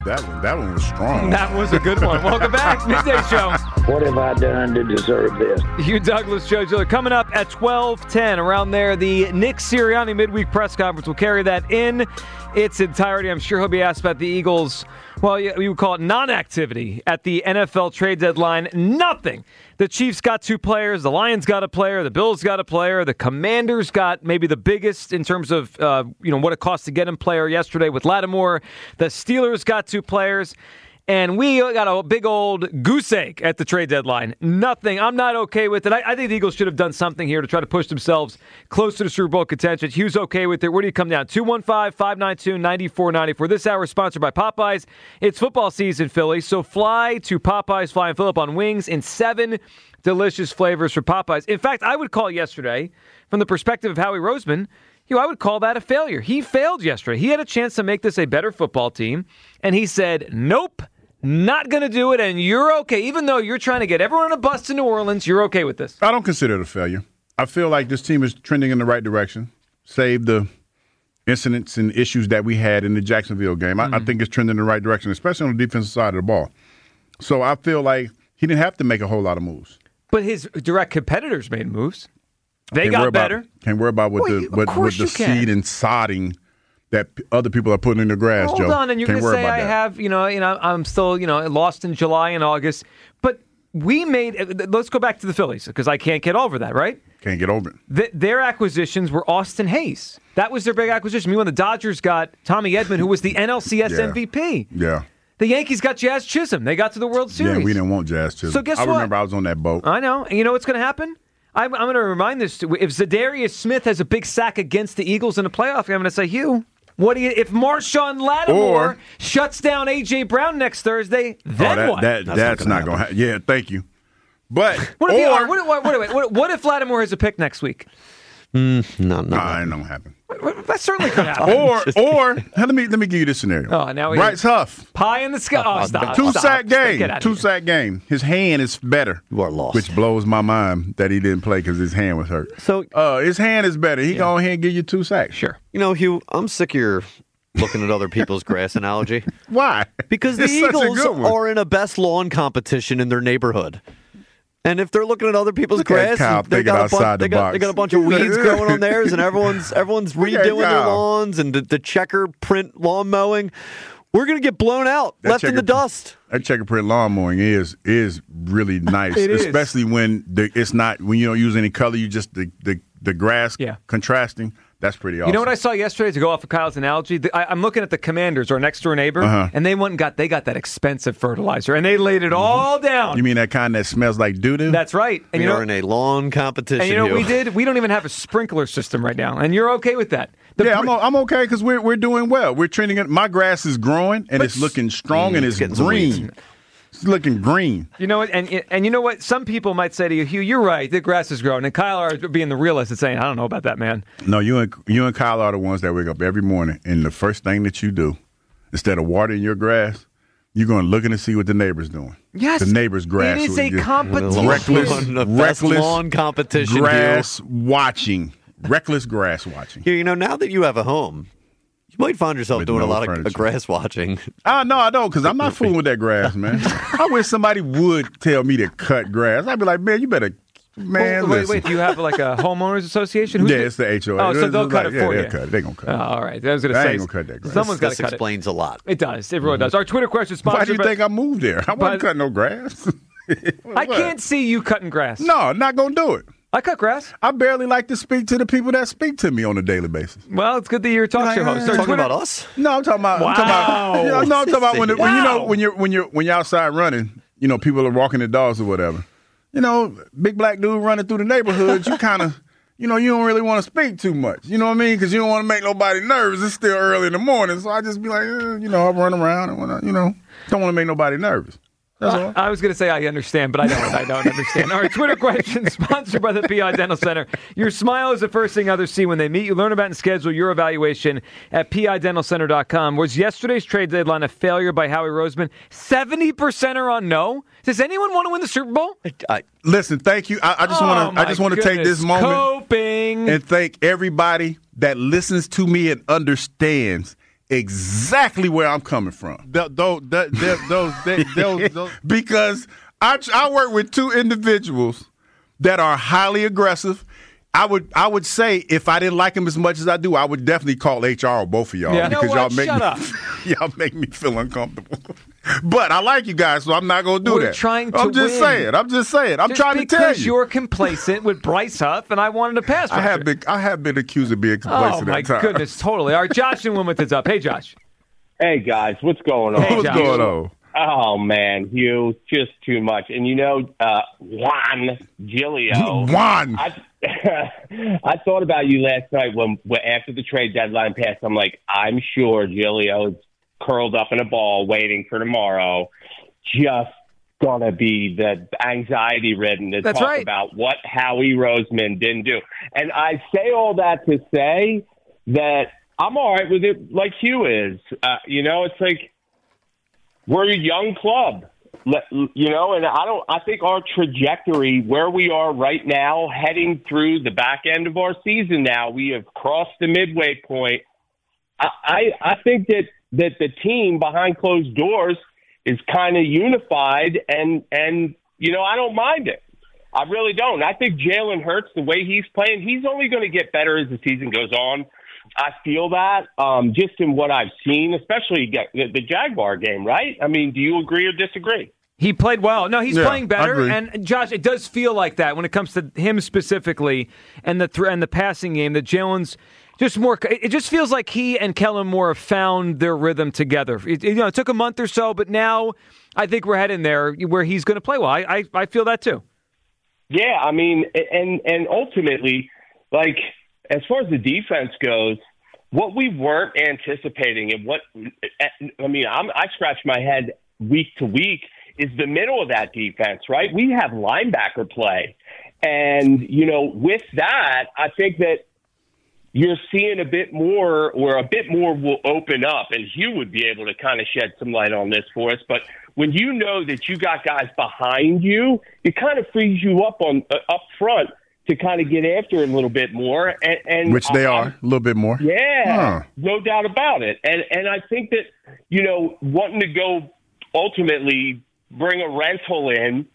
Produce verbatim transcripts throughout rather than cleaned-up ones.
That one, that one was strong. That was a good one. Welcome back. Midday Show. What have I done to deserve this? Hugh Douglas, Joe Giller. Coming up at twelve ten, around there, the Nick Sirianni midweek press conference will carry that in its entirety. I'm sure he'll be asked about the Eagles', well, we would call it non-activity at the N F L trade deadline. Nothing. The Chiefs got two players. The Lions got a player. The Bills got a player. The Commanders got maybe the biggest in terms of uh, you know what it costs to get him player yesterday with Lattimore. The Steelers got two players. And we got a big old goose egg at the trade deadline. Nothing. I'm not okay with it. I, I think the Eagles should have done something here to try to push themselves closer to Super Bowl contention. Hugh's okay with it. Where do you come down? two one five, five nine two, nine four nine four. This hour is sponsored by Popeyes. It's football season, Philly. So fly to Popeyes, fly and fill up on wings in seven delicious flavors for Popeyes. In fact, I would call yesterday, from the perspective of Howie Roseman, you know, I would call that a failure. He failed yesterday. He had a chance to make this a better football team, and he said, nope. Not going to do it, and you're okay. Even though you're trying to get everyone on a bus to New Orleans, you're okay with this. I don't consider it a failure. I feel like this team is trending in the right direction. Save the incidents and issues that we had in the Jacksonville game. I, mm. I think it's trending in the right direction, especially on the defensive side of the ball. So I feel like he didn't have to make a whole lot of moves. But his direct competitors made moves. They can't got better. About, can't worry about what well, the what, what the seed and sodding that other people are putting in the grass, Hold Joe. Hold on, and you're going to say I that. have, you know, you know, I'm still, you know, lost in July and August. But we made, let's go back to the Phillies, because I can't get over that, right? Can't get over it. The, their acquisitions were Austin Hayes. That was their big acquisition. Meanwhile, the Dodgers got Tommy Edman, who was the N L C S yeah. M V P. Yeah. The Yankees got Jazz Chisholm. They got to the World Series. Yeah, we didn't want Jazz Chisholm. So guess I what? remember I was on that boat. I know. And you know what's going to happen? I'm, I'm going to remind this. To, if Zadarius Smith has a big sack against the Eagles in the playoff, I'm going to say, Hugh, what do you, if Marshawn Lattimore or, shuts down A J. Brown next Thursday, then oh, that, what? That, that's, that's not going to happen. Yeah, thank you. But what if, or, he, what, what, what, what, what if Lattimore has a pick next week? Mm, no, no, nah, it don't happen. That certainly could happen. or, or let me let me give you this scenario. Oh, now we Bryce Huff, pie in the sky. Oh, Uh, stop, two stop, sack stop. game, two here. sack game. His hand is better. You are lost. Which blows my mind that he didn't play because his hand was hurt. So, uh, his hand is better. He yeah. go ahead and give you two sacks. Sure. You know, Hugh, I'm sick of your looking at other people's grass analogy. Why? Because the it's Eagles are in a best lawn competition in their neighborhood. And if they're looking at other people's Look grass, Kyle they got, a bunch, the they, got, they got a bunch of weeds growing on theirs, and everyone's everyone's redoing their lawns and the, the checker print lawn mowing. We're going to get blown out, that left in the dust. That checker print lawn mowing is is really nice, it especially is. when the, it's not when you don't use any color. You just the the, the grass yeah. contrasting. That's pretty awesome. You know what I saw yesterday, to go off of Kyle's analogy? The, I, I'm looking at the Commanders, our next door neighbor, uh-huh. and they went and got they got that expensive fertilizer, and they laid it all down. You mean that kind that smells like doo-doo? That's right. And we you know, are in a lawn competition. And you know what Hugh. we did? We don't even have a sprinkler system right now, and you're okay with that. The yeah, pr- I'm, I'm okay because we're we're doing well. We're trending it. My grass is growing, and but, it's looking strong, mm, and it's it's green. It's looking green. You know what? And and you know what? Some people might say to you, Hugh, you're right. The grass is growing. And Kyle are being the realist and saying, I don't know about that, man. No, you and you and Kyle are the ones that wake up every morning, and the first thing that you do, instead of watering your grass, you're going looking to see what the neighbor's doing. Yes, the neighbor's grass. It is a just, competition. Reckless, reckless lawn competition. Grass Hugh. watching. Reckless grass watching. Hugh, you know, now that you have a home, you might find yourself with doing no a lot furniture. of grass watching. Ah, no, I don't, because I'm not fooling with that grass, man. I wish somebody would tell me to cut grass. I'd be like, man, you better, man, oh, wait, listen. wait, do you have like a homeowners association? Who's yeah, the, it's the H O A. Oh, so they'll it's cut like, it for yeah, you. They'll cut it. They're going to cut it. Oh, all right. I was going to I say, ain't going to cut that grass. Someone's got to This cut it. explains a lot. It does. It really Mm-hmm. does. Our Twitter question sponsored Why do you by, think I moved there? I wasn't but, cutting no grass. I can't see you cutting grass. No, not going to do it. I cut grass. I barely like to speak to the people that speak to me on a daily basis. Well, it's good that you're a talk show Like, host. uh, Our Talking Twitter- about us? No, I'm talking about. Wow. I'm talking about. You know, no, I'm talking about when, the, when you know Wow. when you're when you're when you're outside running. You know, people are walking their dogs or whatever. You know, big black dude running through the neighborhood. You kind of, you know, you don't really want to speak too much. You know what I mean? Because you don't want to make nobody nervous. It's still early in the morning, so I just be like, eh, you know, I run around and wanna, you know, don't want to make nobody nervous. That's all. I was going to say I understand, but I don't. I don't understand. All right, Twitter question sponsored by the P I Dental Center. Your smile is the first thing others see when they meet you. Learn about and schedule your evaluation at P I dental center dot com. Was yesterday's trade deadline a failure by Howie Roseman? seventy percent are on no. Does anyone want to win the Super Bowl? I, I, Listen, thank you. I, I just Oh, want to. I just want to take goodness. this moment Coping. and thank everybody that listens to me and understands exactly where I'm coming from. Th- those, th- th- those, th- those, those. Because I, I work with two individuals that are highly aggressive. I would I would say if I didn't like them as much as I do, I would definitely call H R or both of y'all Yeah. because You know y'all what? make Shut me up. y'all make me feel uncomfortable. But I like you guys, so I'm not gonna do We're that. trying to I'm just win. saying. I'm just saying. I'm Just trying to tell because you. you're complacent with Bryce Huff, and I wanted to pass. I have been I have been accused of being complacent. Oh my at times. goodness, totally. All right, Josh in Wilmington's up. Hey, Josh. Hey, guys, what's going on? Hey, What's Josh. going on? Oh, man, Hugh, just too much. And, you know, uh, Juan Giglio. Juan. I, I thought about you last night when, when after the trade deadline passed. I'm like, I'm sure Giglio's curled up in a ball waiting for tomorrow, just going to be the anxiety-ridden to That's talk right. about what Howie Roseman didn't do. And I say all that to say that I'm all right with it like Hugh is. Uh, you know, it's like we're a young club, you know, and I don't. I think our trajectory, where we are right now, heading through the back end of our season now, we have crossed the midway point. I, I, I think that, that the team behind closed doors is kind of unified, and, and, you know, I don't mind it. I really don't. I think Jalen Hurts, the way he's playing, he's only going to get better as the season goes on. I feel that um, just in what I've seen, especially the, the Jaguar game, right? I mean, do you agree or disagree? He played well. No, he's Yeah, playing I better. agree. And Josh, it does feel like that when it comes to him specifically, and the th- and the passing game. That Jalen's just more. It just feels like he and Kellen Moore have found their rhythm together. It, you know, it took a month or so, but now I think we're heading there where he's going to play well. I, I I feel that too. Yeah, I mean, and and ultimately, like as far as the defense goes, what we weren't anticipating and what I mean, I'm, I scratch my head week to week is the middle of that defense, right? We have linebacker play, and you know, with that, I think that you're seeing a bit more, or a bit more will open up, and Hugh would be able to kind of shed some light on this for us. But when you know that you got guys behind you, it kind of frees you up on uh, up front to kind of get after it a little bit more, and, and Which they I, are, a little bit more. Yeah, Huh. no doubt about it. And and I think that, you know, wanting to go ultimately bring a rental in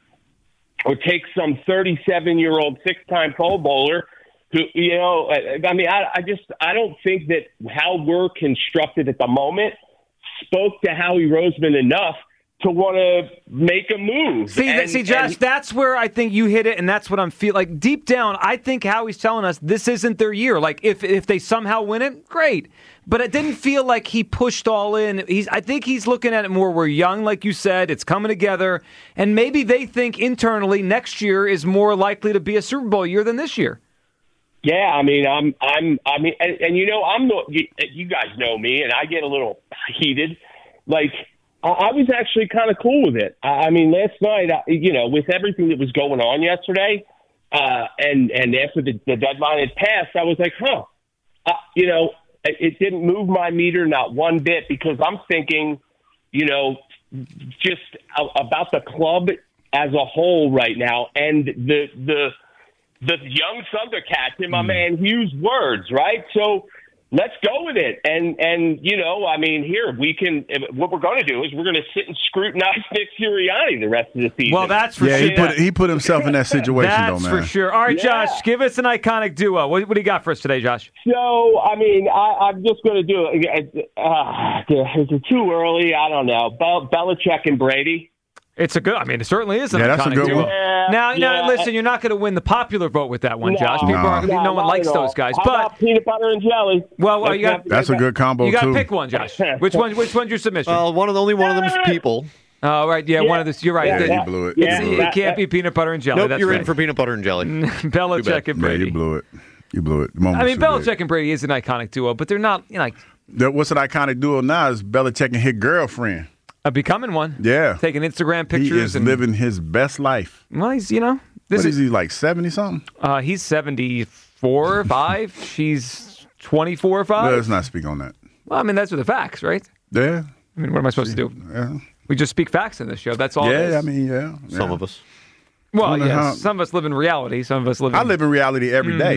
or take some thirty-seven-year-old six-time Pro Bowler who, you know, I mean, I, I just I don't think that how we're constructed at the moment spoke to Howie Roseman enough to want to make a move. See, and, see, Josh, and, that's where I think you hit it, and that's what I'm feeling. Like, deep down, I think Howie's telling us this isn't their year. Like, if if they somehow win it, great. But it didn't feel like he pushed all in. He's, I think he's looking at it more. We're young, like you said. It's coming together. And maybe they think internally next year is more likely to be a Super Bowl year than this year. Yeah, I mean, I'm, I'm, I mean, and, and you know, I'm the, you, you guys know me, and I get a little heated. Like, I, I was actually kind of cool with it. I, I mean, last night, I, you know, with everything that was going on yesterday, uh, and and after the, the deadline had passed, I was like, huh, uh, you know, it, it didn't move my meter not one bit, because I'm thinking, you know, just about the club as a whole right now, and the the. the young Thundercats, in my man Hugh's words, right? So let's go with it. And, and you know, I mean, here, we can – what we're going to do is we're going to sit and scrutinize Nick Sirianni the rest of the season. Well, that's for yeah, sure. he put he put himself in that situation, That's though, man. for sure. All right, Yeah. Josh, give us an iconic duo. What, what do you got for us today, Josh? So, I mean, I, I'm just going to do it. Uh, is it too early? I don't know. Bel- Belichick and Brady. It's a good. I mean, it certainly is an Yeah, that's a iconic good duo. one. Yeah, Now, now, yeah. listen, you're not going to win the popular vote with that one, No, Josh. People No. aren't, no, No, one not likes at all. those guys. How But about peanut butter and jelly? well, well, Let's you got not That's a good combo, you got to too. pick one, Josh. Which one? Which one's your submission? Well, one of the only one of them is people. Oh, right, yeah, one of this. You're right. Yeah, The- Yeah, that- you blew it. yeah, you blew it it. that- can't be peanut butter and jelly. Nope, That's you're right. in for peanut butter and jelly. Belichick and Yeah, Brady. you blew it. You blew it. The moment I mean, was too Belichick and Brady is an iconic duo, but they're not, you know, like big. That- What's an iconic duo now is Belichick and his girlfriend. uh, becoming one. Yeah. Taking Instagram He pictures is and living his best life. well, he's you know this What is is he, like seventy something? uh, he's seventy-four, five. She's twenty-four, five. Let's not speak on that. Well, I mean, that's what the facts, right? Yeah. I mean, what am I supposed to do? Yeah. We just speak facts in this show. That's all. it is. Yeah, I mean, yeah. Some yeah. of us. well, wonder yes. how- Some of us live in reality. Some of us live. In, I live in reality every day.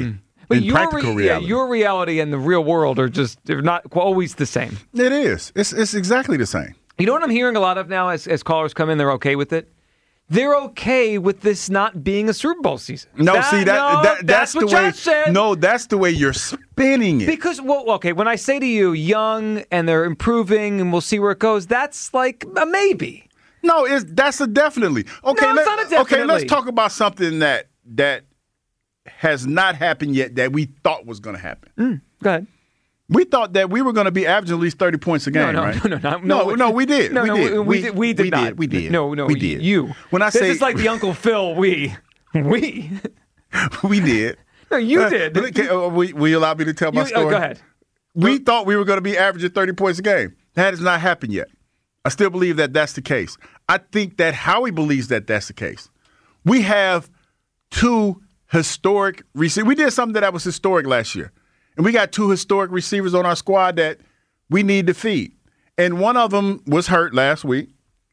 But in your practical re- reality. Yeah, your reality and the real world are just they're not always the same. It is. It's it's exactly the same. You know what I'm hearing a lot of now as, as callers come in, they're okay with it? They're okay with this not being a Super Bowl season. No, that, see that, no, that that's, that's what the way. Josh said. No, that's the way you're spinning it. Because, well, okay, when I say to you, young and they're improving and we'll see where it goes, that's like a maybe. No, it's that's a definitely. Okay, No, it's let, not a definitely. okay, let's talk about something that that has not happened yet that we thought was going to happen. Mm, go ahead. We thought that we were going to be averaging at least thirty points a game, no, no, right? No, no, no, no, no, no, we did. No, we no, did. we, we did. We did we not. Did. We did. No, no, we did. You. When I this say is like the Uncle Phil. We, we, we did. No, you uh, did. Can, uh, will, will you allow me to tell my you, story? Uh, go ahead. We go. thought we were going to be averaging thirty points a game. That has not happened yet. I still believe that that's the case. I think that Howie believes that that's the case. We have two historic receivers. We did something that was historic last year. And we got two historic receivers on our squad that we need to feed. And one of them was hurt last week.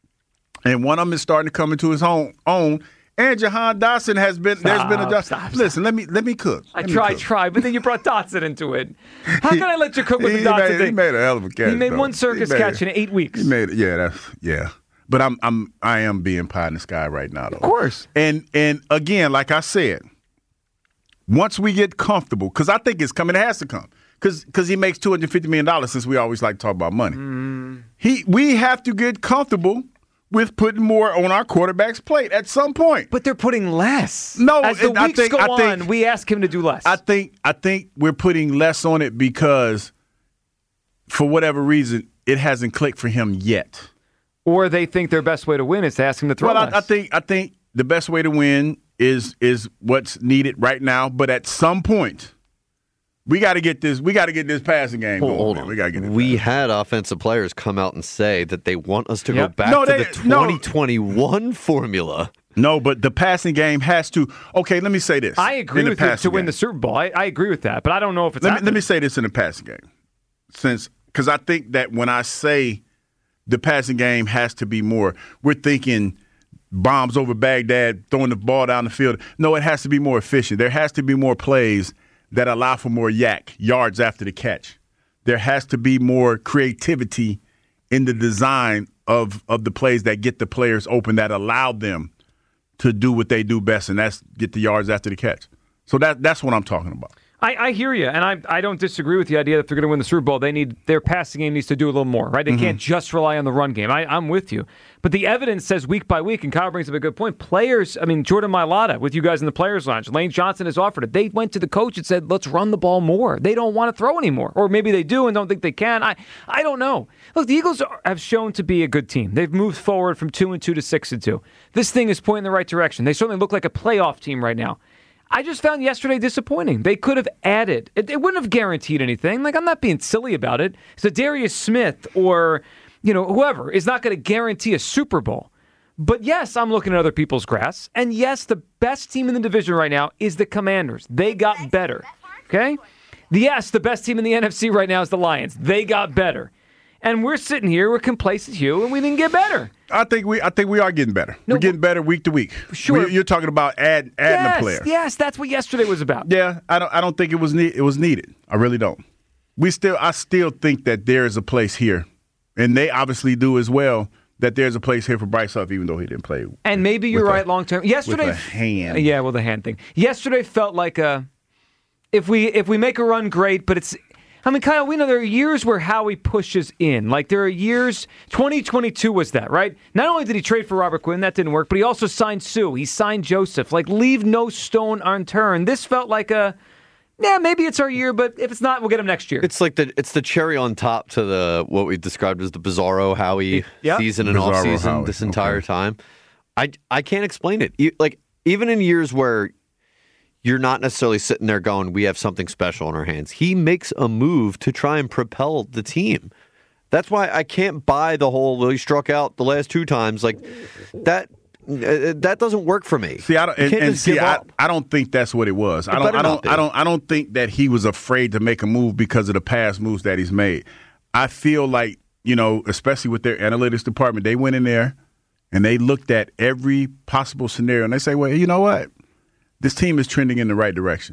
And one of them is starting to come into his own. own. And Jahan Dotson has been, Stop, there's been a, stop, stop. listen, let me let me cook. I Let me try, cook. try, but then you brought Dotson into it. How can I let you cook with he, the Dotson made, thing? he made a hell of a catch. He made though. one circus He made catch it. in eight weeks. He made it. Yeah, that's yeah. But I'm I'm I am being pie in the sky right now, though. Of course. And and again, like I said, once we get comfortable, because I think it's coming, it has to come. Because because he makes two hundred fifty million dollars, since we always like to talk about money. Mm. He we have to get comfortable with putting more on our quarterback's plate at some point. But they're putting less. No, as the I weeks think- go I think- on, we ask him to do less. I think I think we're putting less on it because, for whatever reason, it hasn't clicked for him yet. Or they think their best way to win is to ask him to throw Well, less. I, I think I think the best way to win is is what's needed right now. But at some point, we got to get this. We got to get this passing game Hold, going. hold man. on. We got to get it. We had offensive players come out and say that they want us to Yep. go back No, to they- the no. twenty twenty-one formula. No, but the passing game has to. Okay, let me say this. I agree in the with you to passing win game. the Super Bowl. I, I agree with that, but I don't know if it's Let me, happening. let me say this in the passing game, since because I think that when I say the passing game has to be more, we're thinking bombs over Baghdad, throwing the ball down the field. No, it has to be more efficient. There has to be more plays that allow for more yak, yards after the catch. There has to be more creativity in the design of, of the plays that get the players open, that allow them to do what they do best, and that's get the yards after the catch. So that that's what I'm talking about. I, I hear you, and I I don't disagree with the idea that if they're going to win the Super Bowl, they need their passing game needs to do a little more, right? They Mm-hmm. can't just rely on the run game. I, I'm with you, but the evidence says week by week, and Kyle brings up a good point. Players, I mean, Jordan Mailata with you guys in the Players Lounge, Lane Johnson has offered it. They went to the coach and said, "Let's run the ball more." They don't want to throw anymore, or maybe they do and don't think they can. I I don't know. Look, the Eagles are, have shown to be a good team. They've moved forward from two and two to six and two. This thing is pointing in the right direction. They certainly look like a playoff team right now. I just found yesterday disappointing. They could have added. It, it wouldn't have guaranteed anything. Like, I'm not being silly about it. So Darius Smith or, you know, whoever is not going to guarantee a Super Bowl. But yes, I'm looking at other people's grass. And yes, the best team in the division right now is the Commanders. They got better. Okay? Yes, the best team in the N F C right now is the Lions. They got better. And we're sitting here, we're complacent, Hugh, and we didn't get better. I think we I think we are getting better. No, We're getting better week to week. Sure. We, you're talking about add, adding yes, a player. yes, that's what yesterday was about. Yeah, I don't I don't think it was ne- it was needed. I really don't. We still I still think that there is a place here, and they obviously do as well, that there's a place here for Bryce Huff, even though he didn't play. And maybe you're with right a- long term. Yesterday, with a hand. Yeah, well, the hand thing. Yesterday felt like a if we if we make a run, great. But it's, I mean, Kyle, we know there are years where Howie pushes in. Like there are years. twenty twenty-two was that, right? Not only did he trade for Robert Quinn, that didn't work, but he also signed Sue. He signed Joseph. Like leave no stone unturned. This felt like a. Yeah, maybe it's our year, but if it's not, we'll get him next year. It's like the it's the cherry on top to the what we described as the Bizarro Howie Yeah. season and Bizarro off season Howie, this entire okay. time. I I can't explain it. E- Like even in years where you're not necessarily sitting there going, "We have something special in our hands." He makes a move to try and propel the team. That's why I can't buy the whole. Well, he struck out the last two times. Like that. Uh, that doesn't work for me. See, I don't, You and, can't and just see, give I, up. I don't think that's what it was. I don't, better I not don't, be. I don't, I don't think that he was afraid to make a move because of the past moves that he's made. I feel like, you know, especially with their analytics department, they went in there and they looked at every possible scenario and they say, well, you know what? This team is trending in the right direction.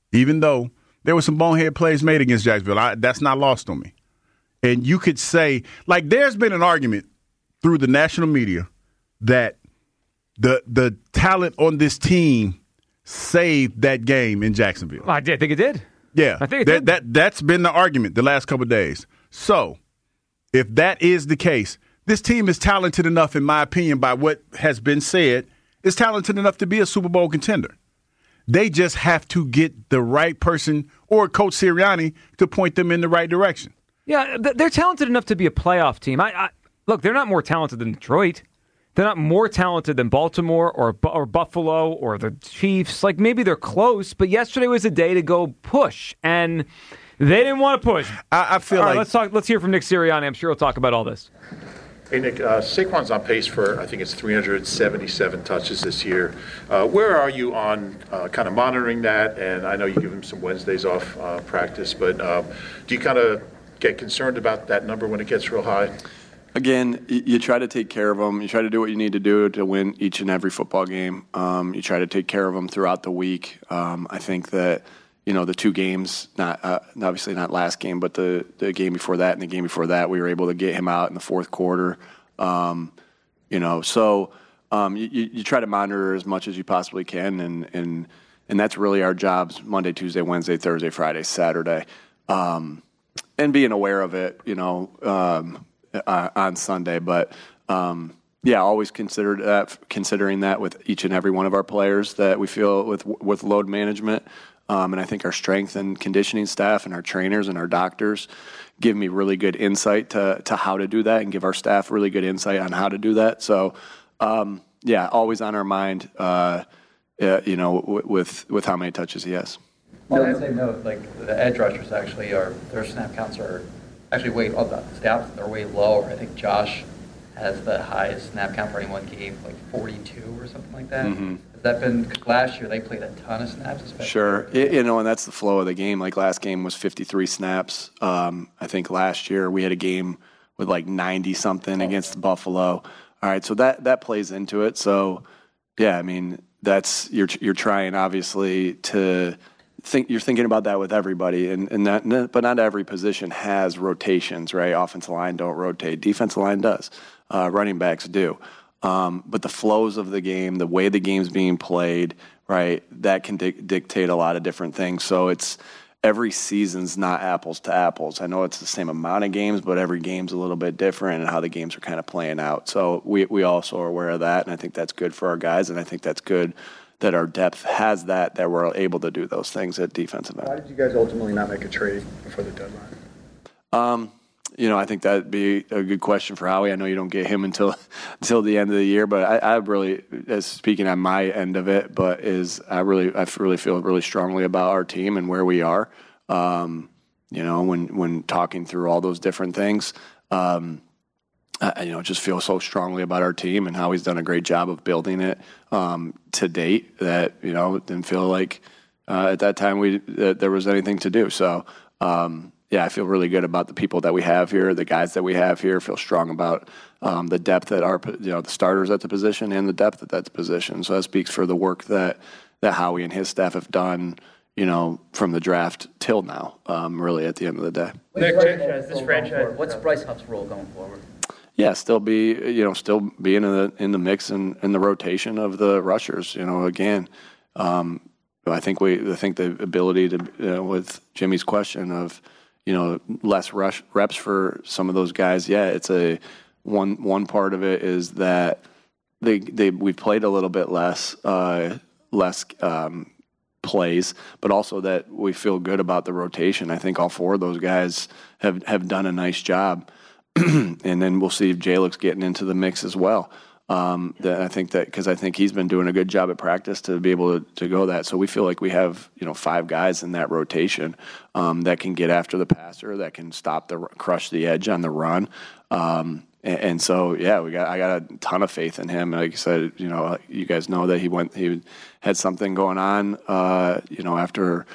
even though there were some bonehead plays made against Jacksonville. I, that's not lost on me. And you could say, like, there's been an argument through the national media that the the talent on this team saved that game in Jacksonville. I did think it did. Yeah, I think it that, did. that that's been the argument the last couple of days. So, if that is the case, this team is talented enough, in my opinion, by what has been said, is talented enough to be a Super Bowl contender. They just have to get the right person or Coach Sirianni to point them in the right direction. Yeah, they're talented enough to be a playoff team. I, I look, they're not more talented than Detroit. They're not more talented than Baltimore or or Buffalo or the Chiefs. Like, maybe they're close, but yesterday was a day to go push, and they didn't want to push. I, I feel all like right, let's talk. Let's hear from Nick Sirianni. I'm sure he'll talk about all this. Hey, Nick, uh, Saquon's on pace for, I think it's three hundred seventy-seven touches this year. Uh, where are you on uh, kind of monitoring that? And I know you give him some Wednesdays off uh, practice, but uh, do you kind of get concerned about that number when it gets real high? Again, you try to take care of them. You try to do what you need to do to win each and every football game. Um, you try to take care of them throughout the week. Um, I think that, you know, the two games, not uh, obviously not last game, but the, the game before that and the game before that, we were able to get him out in the fourth quarter. Um, you know, so um, you, you try to monitor as much as you possibly can, and and and that's really our jobs: Monday, Tuesday, Wednesday, Thursday, Friday, Saturday, um, and being aware of it, you know, um, uh, on Sunday. But um, yeah, always consider that, considering that with each and every one of our players that we feel with with load management. Um, and I think our strength and conditioning staff and our trainers and our doctors give me really good insight to to how to do that, and give our staff really good insight on how to do that. So, um, yeah, always on our mind, uh, uh, you know, w- with with how many touches he has. On that same note, like the edge rushers actually are, their snap counts are actually way, all the stats, they're way lower. I think Josh has the highest snap count for any one game, like forty-two or something like that. Mm-hmm. Has that been, because last year they played a ton of snaps, especially. Sure. It, you know, and that's the flow of the game. Like last game was fifty-three snaps. Um, I think last year we had a game with like ninety-something against Buffalo. All right, so that, that plays into it. So, yeah, I mean, that's, you're you're trying, obviously, to think, you're thinking about that with everybody. And, and that, but not every position has rotations, right? Offensive line don't rotate. Defensive line does. Uh, running backs do. Um, but the flows of the game, the way the game's being played, right, that can di- dictate a lot of different things. So it's every season's not apples to apples. I know it's the same amount of games, but every game's a little bit different and how the games are kind of playing out. So we, we also are aware of that, and I think that's good for our guys, and I think that's good that our depth has that, that we're able to do those things at defensive end. Why did you guys ultimately not make a trade before the deadline? Um, You know, I think that'd be a good question for Howie. I know you don't get him until until the end of the year, but I, I really, as speaking on my end of it, but is I really, I really feel really strongly about our team and where we are. Um, you know, when when talking through all those different things, um, I, you know, just feel so strongly about our team and how he's done a great job of building it um, to date. That you know, didn't feel like uh, at that time we that there was anything to do. So. Um, Yeah, I feel really good about the people that we have here, the guys that we have here. Feel strong about um, the depth at our, you know, the starters at the position and the depth at that position. So that speaks for the work that that Howie and his staff have done, you know, from the draft till now. Um, really, at the end of the day. Nick, franchise, this franchise, what's Bryce Huff's role going forward? Yeah, still be, you know, still being in the in the mix and in the rotation of the rushers. You know, again, um, I think we, I think the ability to, you know, with Jimmy's question of, you know, less rush reps for some of those guys. Yeah, it's a one one part of it is that they they we've played a little bit less uh, less um, plays, but also that we feel good about the rotation. I think all four of those guys have, have done a nice job, and then we'll see if Jalek's getting into the mix as well. Um, that I think that because I think he's been doing a good job at practice to be able to, to go that. So we feel like we have, you know, five guys in that rotation um, that can get after the passer, that can stop the crush the edge on the run. Um, and, and so yeah, we got I got a ton of faith in him. Like I said, you know, you guys know that he went he had something going on, uh, you know, after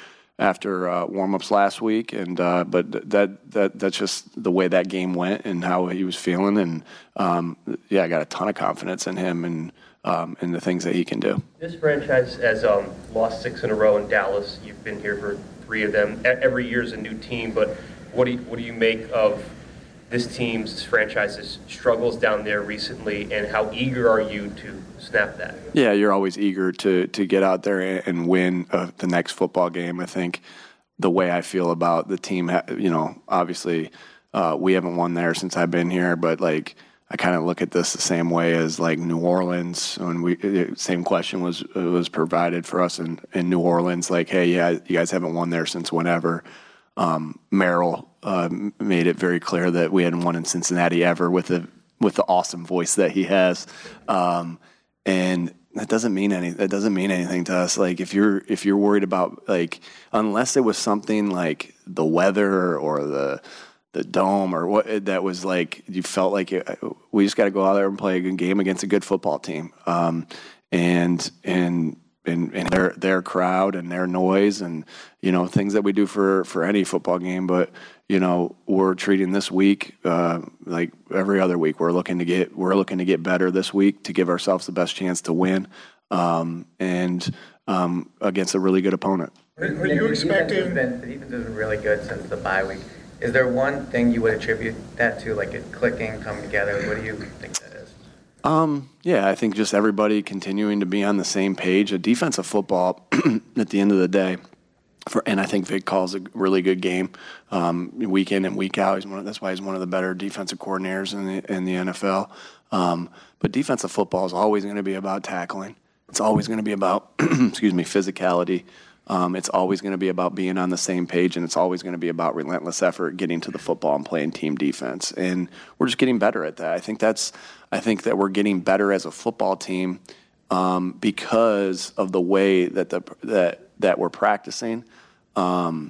after uh, warm-ups last week, and uh, but that that that's just the way that game went and how he was feeling, and um, yeah, I got a ton of confidence in him and um, and the things that he can do. This franchise has um, lost six in a row in Dallas. You've been here for three of them. Every year is a new team, but what do you, what do you make of this team's, this franchise's struggles down there recently, and how eager are you to snap that? Yeah, you're always eager to to get out there and win uh, the next football game. I think the way I feel about the team, you know, obviously uh, we haven't won there since I've been here, but like I kind of look at this the same way as like New Orleans. When we same question was was provided for us in, in New Orleans, like, hey, yeah, you guys haven't won there since whenever. Um, Merrill uh, made it very clear that we hadn't won in Cincinnati ever with the with the awesome voice that he has, um, and that doesn't mean any that doesn't mean anything to us. Like if you're if you're worried about like unless it was something like the weather or the the dome or what that was like you felt like it, we just got to go out there and play a good game against a good football team, um, and and. And, and their their crowd and their noise and you know things that we do for, for any football game, but you know we're treating this week uh, like every other week. We're looking to get we're looking to get better this week to give ourselves the best chance to win, um, and um, against a really good opponent. Are, are you expecting? The defense has been really good since the bye week. Is there one thing you would attribute that to, like it clicking, coming together? What do you think that is? Um, yeah, I think just everybody continuing to be on the same page. A defensive football, at the end of the day, for, and I think Vic calls a really good game um, week in and week out. He's one of, that's why he's one of the better defensive coordinators in the in the N F L. Um, but defensive football is always going to be about tackling. It's always going to be about, excuse me, physicality. Um, it's always going to be about being on the same page, and it's always going to be about relentless effort, getting to the football and playing team defense. And we're just getting better at that. I think that's. I think that we're getting better as a football team um, because of the way that the that that we're practicing, um,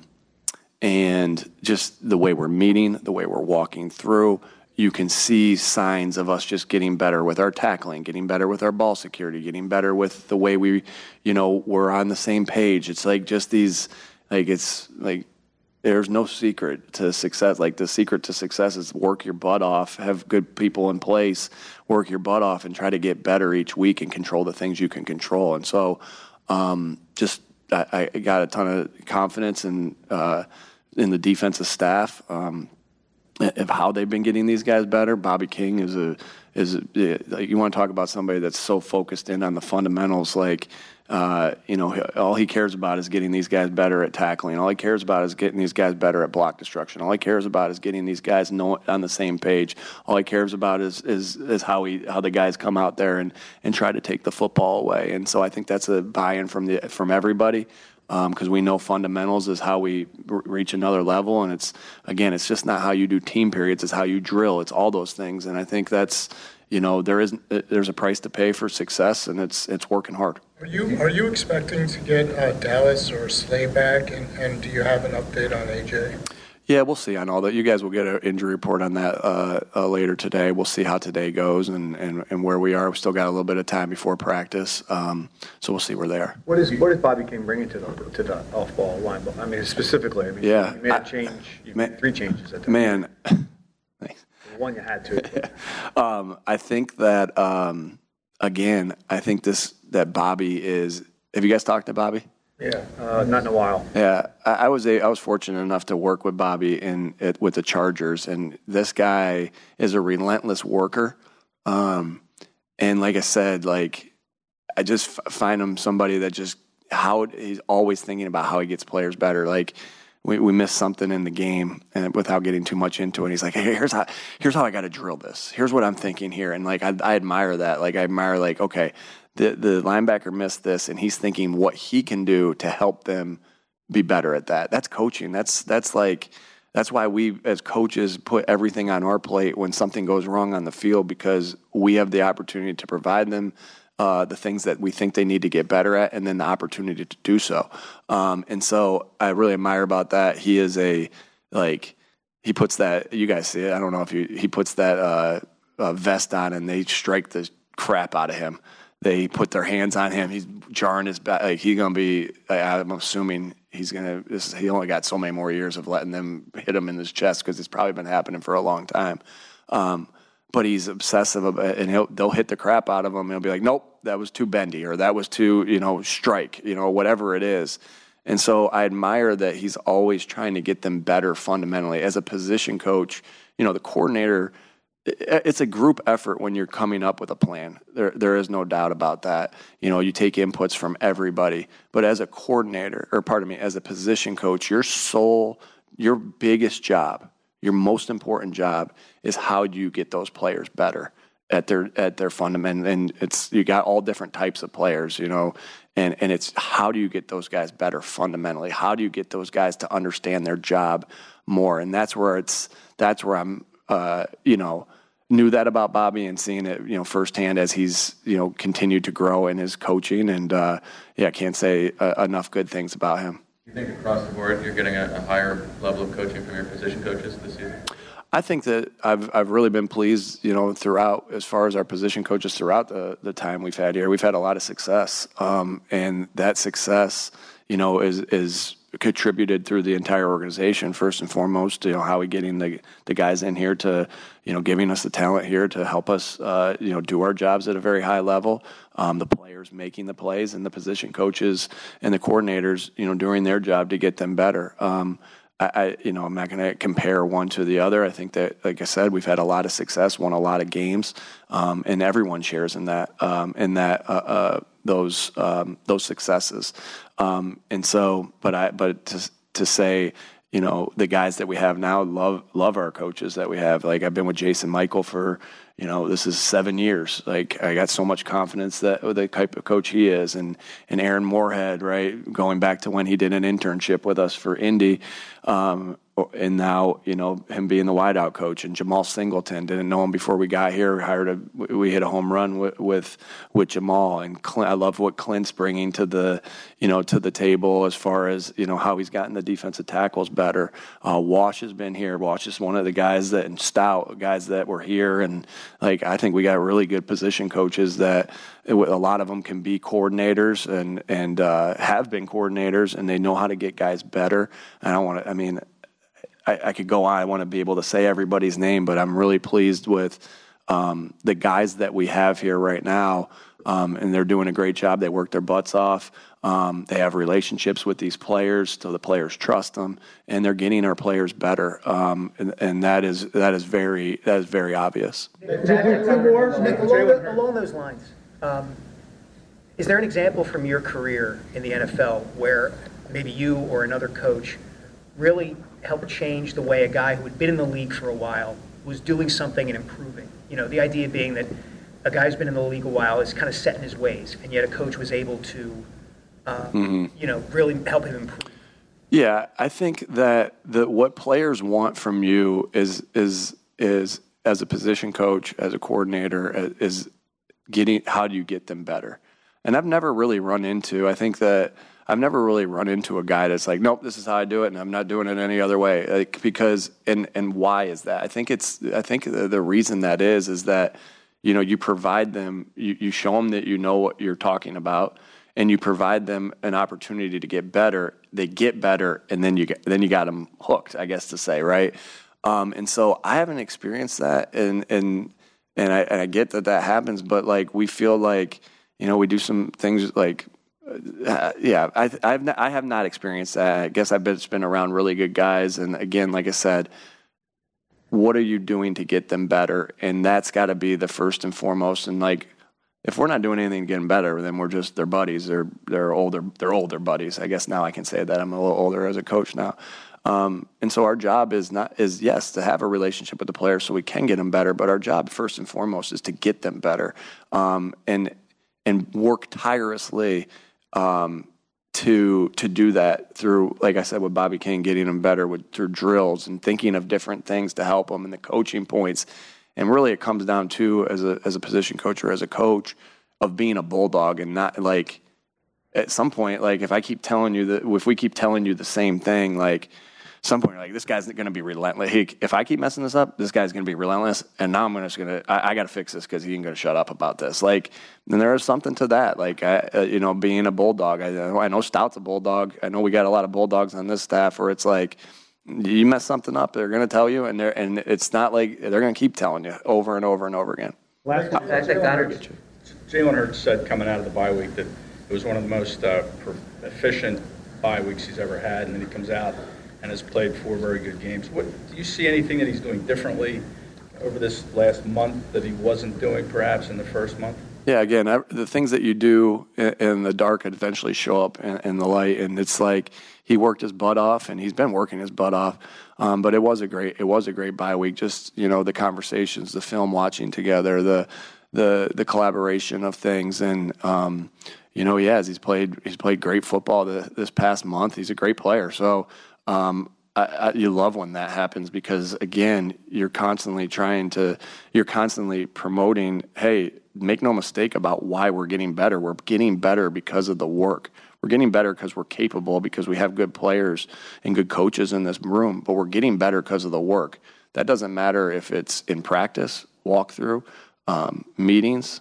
and just the way we're meeting, the way we're walking through. You can see signs of us just getting better with our tackling, getting better with our ball security, getting better with the way we, you know, we're on the same page. It's like just these, like it's like there's no secret to success. Like the secret to success is work your butt off, have good people in place, work your butt off, and try to get better each week and control the things you can control. And so, um, just I, I got a ton of confidence in uh, in the defensive staff. Um, of how they've been getting these guys better. Bobby King is a is a, like you want to talk about somebody that's so focused in on the fundamentals. Like uh, you know, all he cares about is getting these guys better at tackling. All he cares about is getting these guys better at block destruction. All he cares about is getting these guys know, on the same page. All he cares about is is is how he how the guys come out there and and try to take the football away. And so I think that's a buy-in from the from everybody. Because um, we know fundamentals is how we r- reach another level, and it's again, it's just not how you do team periods; it's how you drill. It's all those things, and I think that's, you know, there is there's a price to pay for success, and it's it's working hard. Are you are you expecting to get uh, Dallas or Slay back, and, and do you have an update on A J? Yeah, we'll see on all that. You guys will get an injury report on that uh, uh, later today. We'll see how today goes and, and, and where we are. We've still got a little bit of time before practice, um, so we'll see where they are. What is what is Bobby King bringing to the to the off ball line? I mean, specifically, I mean, yeah, you made a change, you man, made three changes. At the man, thanks. One you had to. um, I think that um, again, I think this that Bobby is. Have you guys talked to Bobby? Yeah, uh, not in a while. Yeah, I, I was a, I was fortunate enough to work with Bobby in it, with the Chargers, and this guy is a relentless worker. Um, and like I said, like I just f- find him somebody that just how he's always thinking about how he gets players better. Like we we missed something in the game, and without getting too much into it, he's like, hey, here's how here's how I got to drill this. Here's what I'm thinking here, and like I, I admire that. Like I admire like okay. The the linebacker missed this, and he's thinking what he can do to help them be better at that. That's coaching. That's that's like that's why we as coaches put everything on our plate when something goes wrong on the field, because we have the opportunity to provide them uh, the things that we think they need to get better at, and then the opportunity to do so. Um, and so I really admire about that. He is a like he puts that. You guys see it. I don't know if you he puts that uh, uh, vest on, and they strike the crap out of him. They put their hands on him. He's jarring his back. Like he's gonna be. I'm assuming he's gonna. This, he only got so many more years of letting them hit him in his chest because it's probably been happening for a long time. Um, but he's obsessive about, and he'll they'll hit the crap out of him. And he'll be like, nope, that was too bendy, or that was too, you know, strike, you know, whatever it is. And so I admire that he's always trying to get them better fundamentally. As a position coach, you know, the coordinator, it's a group effort when you're coming up with a plan. There, there is no doubt about that. You know, you take inputs from everybody. But as a coordinator, or pardon me, as a position coach, your sole, your biggest job, your most important job is how do you get those players better at their at their fundament. And it's you got all different types of players, you know, and and it's how do you get those guys better fundamentally? How do you get those guys to understand their job more? And that's where it's that's where I'm uh, you know, knew that about Bobby and seeing it, you know, firsthand as he's, you know, continued to grow in his coaching. And uh, yeah, I can't say uh, enough good things about him. Do you think across the board you're getting a, a higher level of coaching from your position coaches this season? I think that I've I've really been pleased, you know, throughout, as far as our position coaches throughout the, the time we've had here. We've had a lot of success, um, and that success, you know, is is contributed through the entire organization. First and foremost, you know, how we getting the the guys in here to, you know, giving us the talent here to help us, uh, you know, do our jobs at a very high level. Um, the players making the plays, and the position coaches and the coordinators, you know, doing their job to get them better. Um, I, I, you know, I'm not going to compare one to the other. I think that, like I said, we've had a lot of success, won a lot of games, um, and everyone shares in that, um, in that, uh, uh, those, um, those successes. Um, and so, but I, but to, to say, you know, the guys that we have now love, love our coaches that we have. Like I've been with Jason Michael for, you know, this is seven years. Like I got so much confidence that the type of coach he is, and, and Aaron Moorhead, right, going back to when he did an internship with us for Indy, um, and now, you know, him being the wideout coach, and Jamal Singleton, didn't know him before we got here. Hired a, we hit a home run with with, with Jamal, and Clint, I love what Clint's bringing to the, you know, to the table as far as, you know, how he's gotten the defensive tackles better. Uh, Wash has been here. Wash is one of the guys that, and Stout, guys that were here, and like I think we got really good position coaches that a lot of them can be coordinators and and uh, have been coordinators, and they know how to get guys better. And I don't want to. I mean. I, I could go on. I want to be able to say everybody's name, but I'm really pleased with um, the guys that we have here right now, um, and they're doing a great job. They work their butts off. Um, they have relationships with these players, so the players trust them, and they're getting our players better. Um, and, and that is that is very that is very obvious. Nick, along, the, along those lines, um, is there an example from your career in the N F L where maybe you or another coach really helped change the way a guy who had been in the league for a while was doing something and improving? You know, the idea being that a guy who's been in the league a while is kind of set in his ways, and yet a coach was able to, uh, mm-hmm. you know, really help him improve. Yeah, I think that the what players want from you is is is as a position coach, as a coordinator, is getting how do you get them better. And I've never really run into. I think that. I've never really run into a guy that's like, nope, this is how I do it, and I'm not doing it any other way. Like, because and and why is that? I think it's I think the, the reason that is is that, you know, you provide them, you, you show them that you know what you're talking about, and you provide them an opportunity to get better. They get better, and then you get, then you got them hooked, I guess to say, right? Um, and so I haven't experienced that, and and and I, and I get that that happens, but like we feel like, you know, we do some things like. Uh, yeah, I, I've not, I have not experienced that. I guess I've been, just been around really good guys, and again, like I said, what are you doing to get them better? And that's got to be the first and foremost. And like, if we're not doing anything to get them better, then we're just their buddies. They're they're older. They're older buddies. I guess now I can say that I'm a little older as a coach now. Um, and so our job is not is yes to have a relationship with the players so we can get them better. But our job first and foremost is to get them better, um, and and work tirelessly. Um, to to do that through, like I said, with Bobby King, getting them better with through drills and thinking of different things to help them and the coaching points. And really it comes down to, as a as a position coach or as a coach, of being a bulldog and not like at some point, like if I keep telling you that, if we keep telling you the same thing, like some point, you're like, this guy's going to be relentless. He, if I keep messing this up, this guy's going to be relentless. And now I'm just going to, I, I got to fix this because he ain't going to shut up about this. Like, and there is something to that. Like, I, uh, you know, being a bulldog. I, I know Stout's a bulldog. I know we got a lot of bulldogs on this staff where it's like, you mess something up, they're going to tell you, and they're and it's not like they're going to keep telling you over and over and over again. Last I think that'll get you. Jalen Hurts said coming out of the bye week that it was one of the most uh, efficient bye weeks he's ever had, and then he comes out and has played four very good games. What do you see anything that he's doing differently over this last month that he wasn't doing perhaps in the first month? Yeah, again, I, the things that you do in, in the dark eventually show up in, in the light, and it's like he worked his butt off, and he's been working his butt off. Um, but it was a great, it was a great bye week. Just you know, the conversations, the film watching together, the the the collaboration of things, and um, you know, he has. He's played, he's played great football the, this past month. He's a great player. So. Um, I, I, you love when that happens because again, you're constantly trying to, you're constantly promoting, hey, make no mistake about why we're getting better. We're getting better because of the work. We're getting better because we're capable, because we have good players and good coaches in this room, but we're getting better because of the work. That doesn't matter if it's in practice, walkthrough, um, meetings,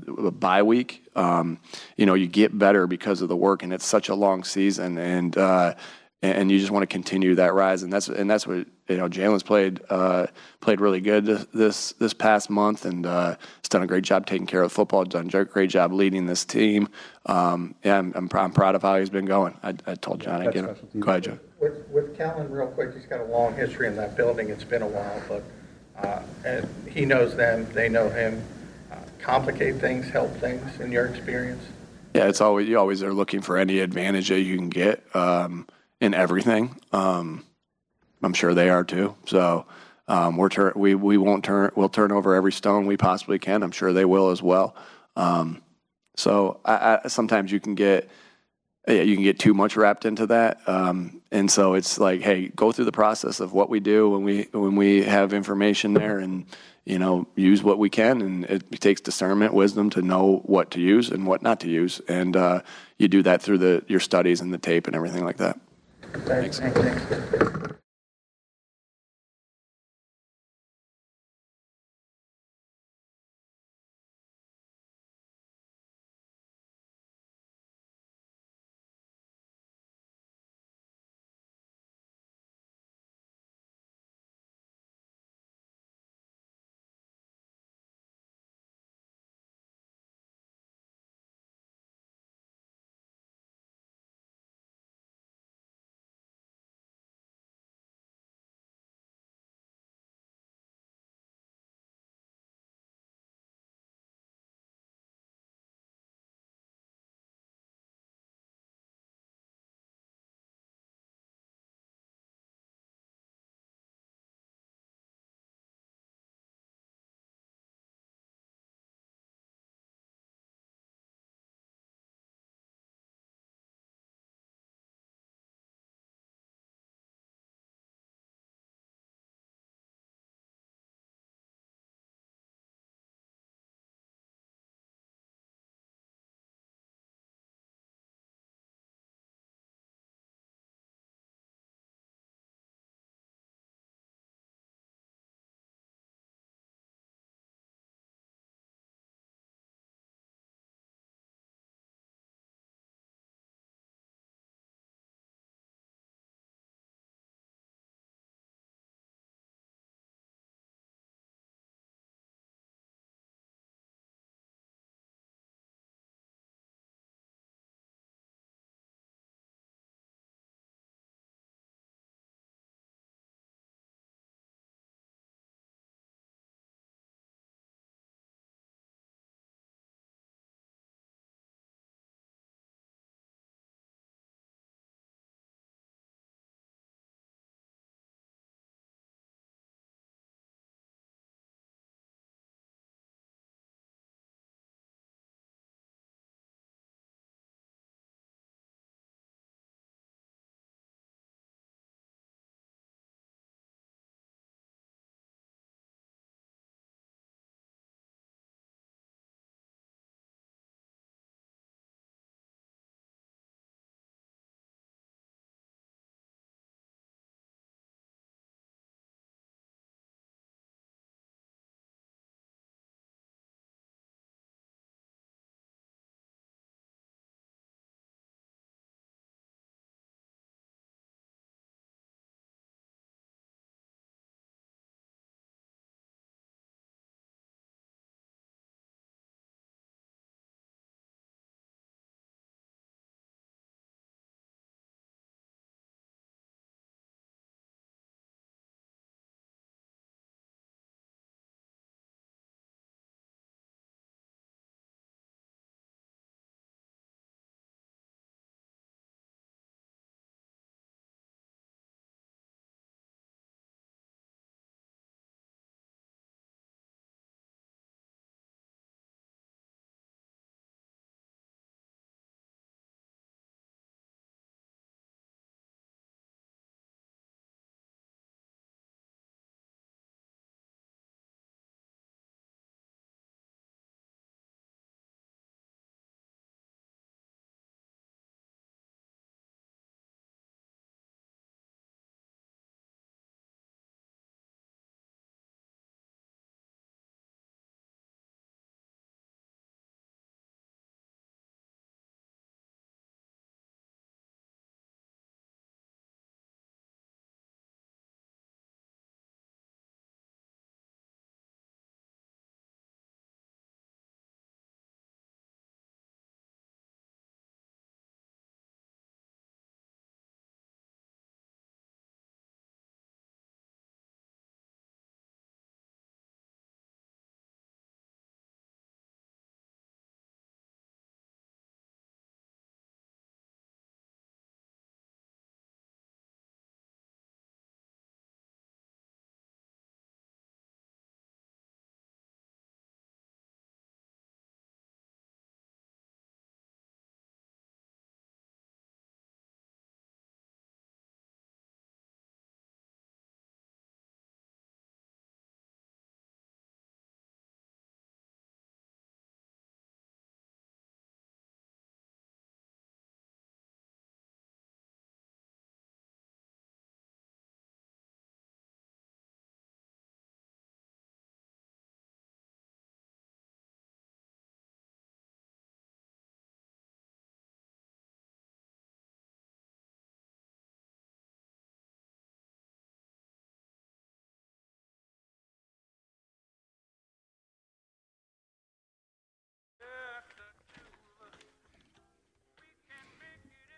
bye week. Um, you know, you get better because of the work, and it's such a long season, and, uh, and you just want to continue that rise, and that's and that's what you know. Jalen's played uh, played really good this this past month, and uh, has done a great job taking care of football. Done a great job leading this team. Um, yeah, I'm, I'm, pr- I'm proud of how he's been going. I, I told John I'd get him. Go ahead, John. With, with Kellen, real quick, he's got a long history in that building. It's been a while, but uh, and he knows them. They know him. Uh, complicate things, help things, in your experience. Yeah, it's always you always are looking for any advantage that you can get. Um, in everything. Um, I'm sure they are too. So um, we're tur- we we won't turn we'll turn over every stone we possibly can. I'm sure they will as well. Um, so I, I, sometimes you can get yeah, you can get too much wrapped into that. Um, and so it's like, hey, go through the process of what we do when we when we have information there, and you know, use what we can. And it takes discernment, wisdom to know what to use and what not to use. And uh, you do that through the your studies and the tape and everything like that. Thanks. Thanks.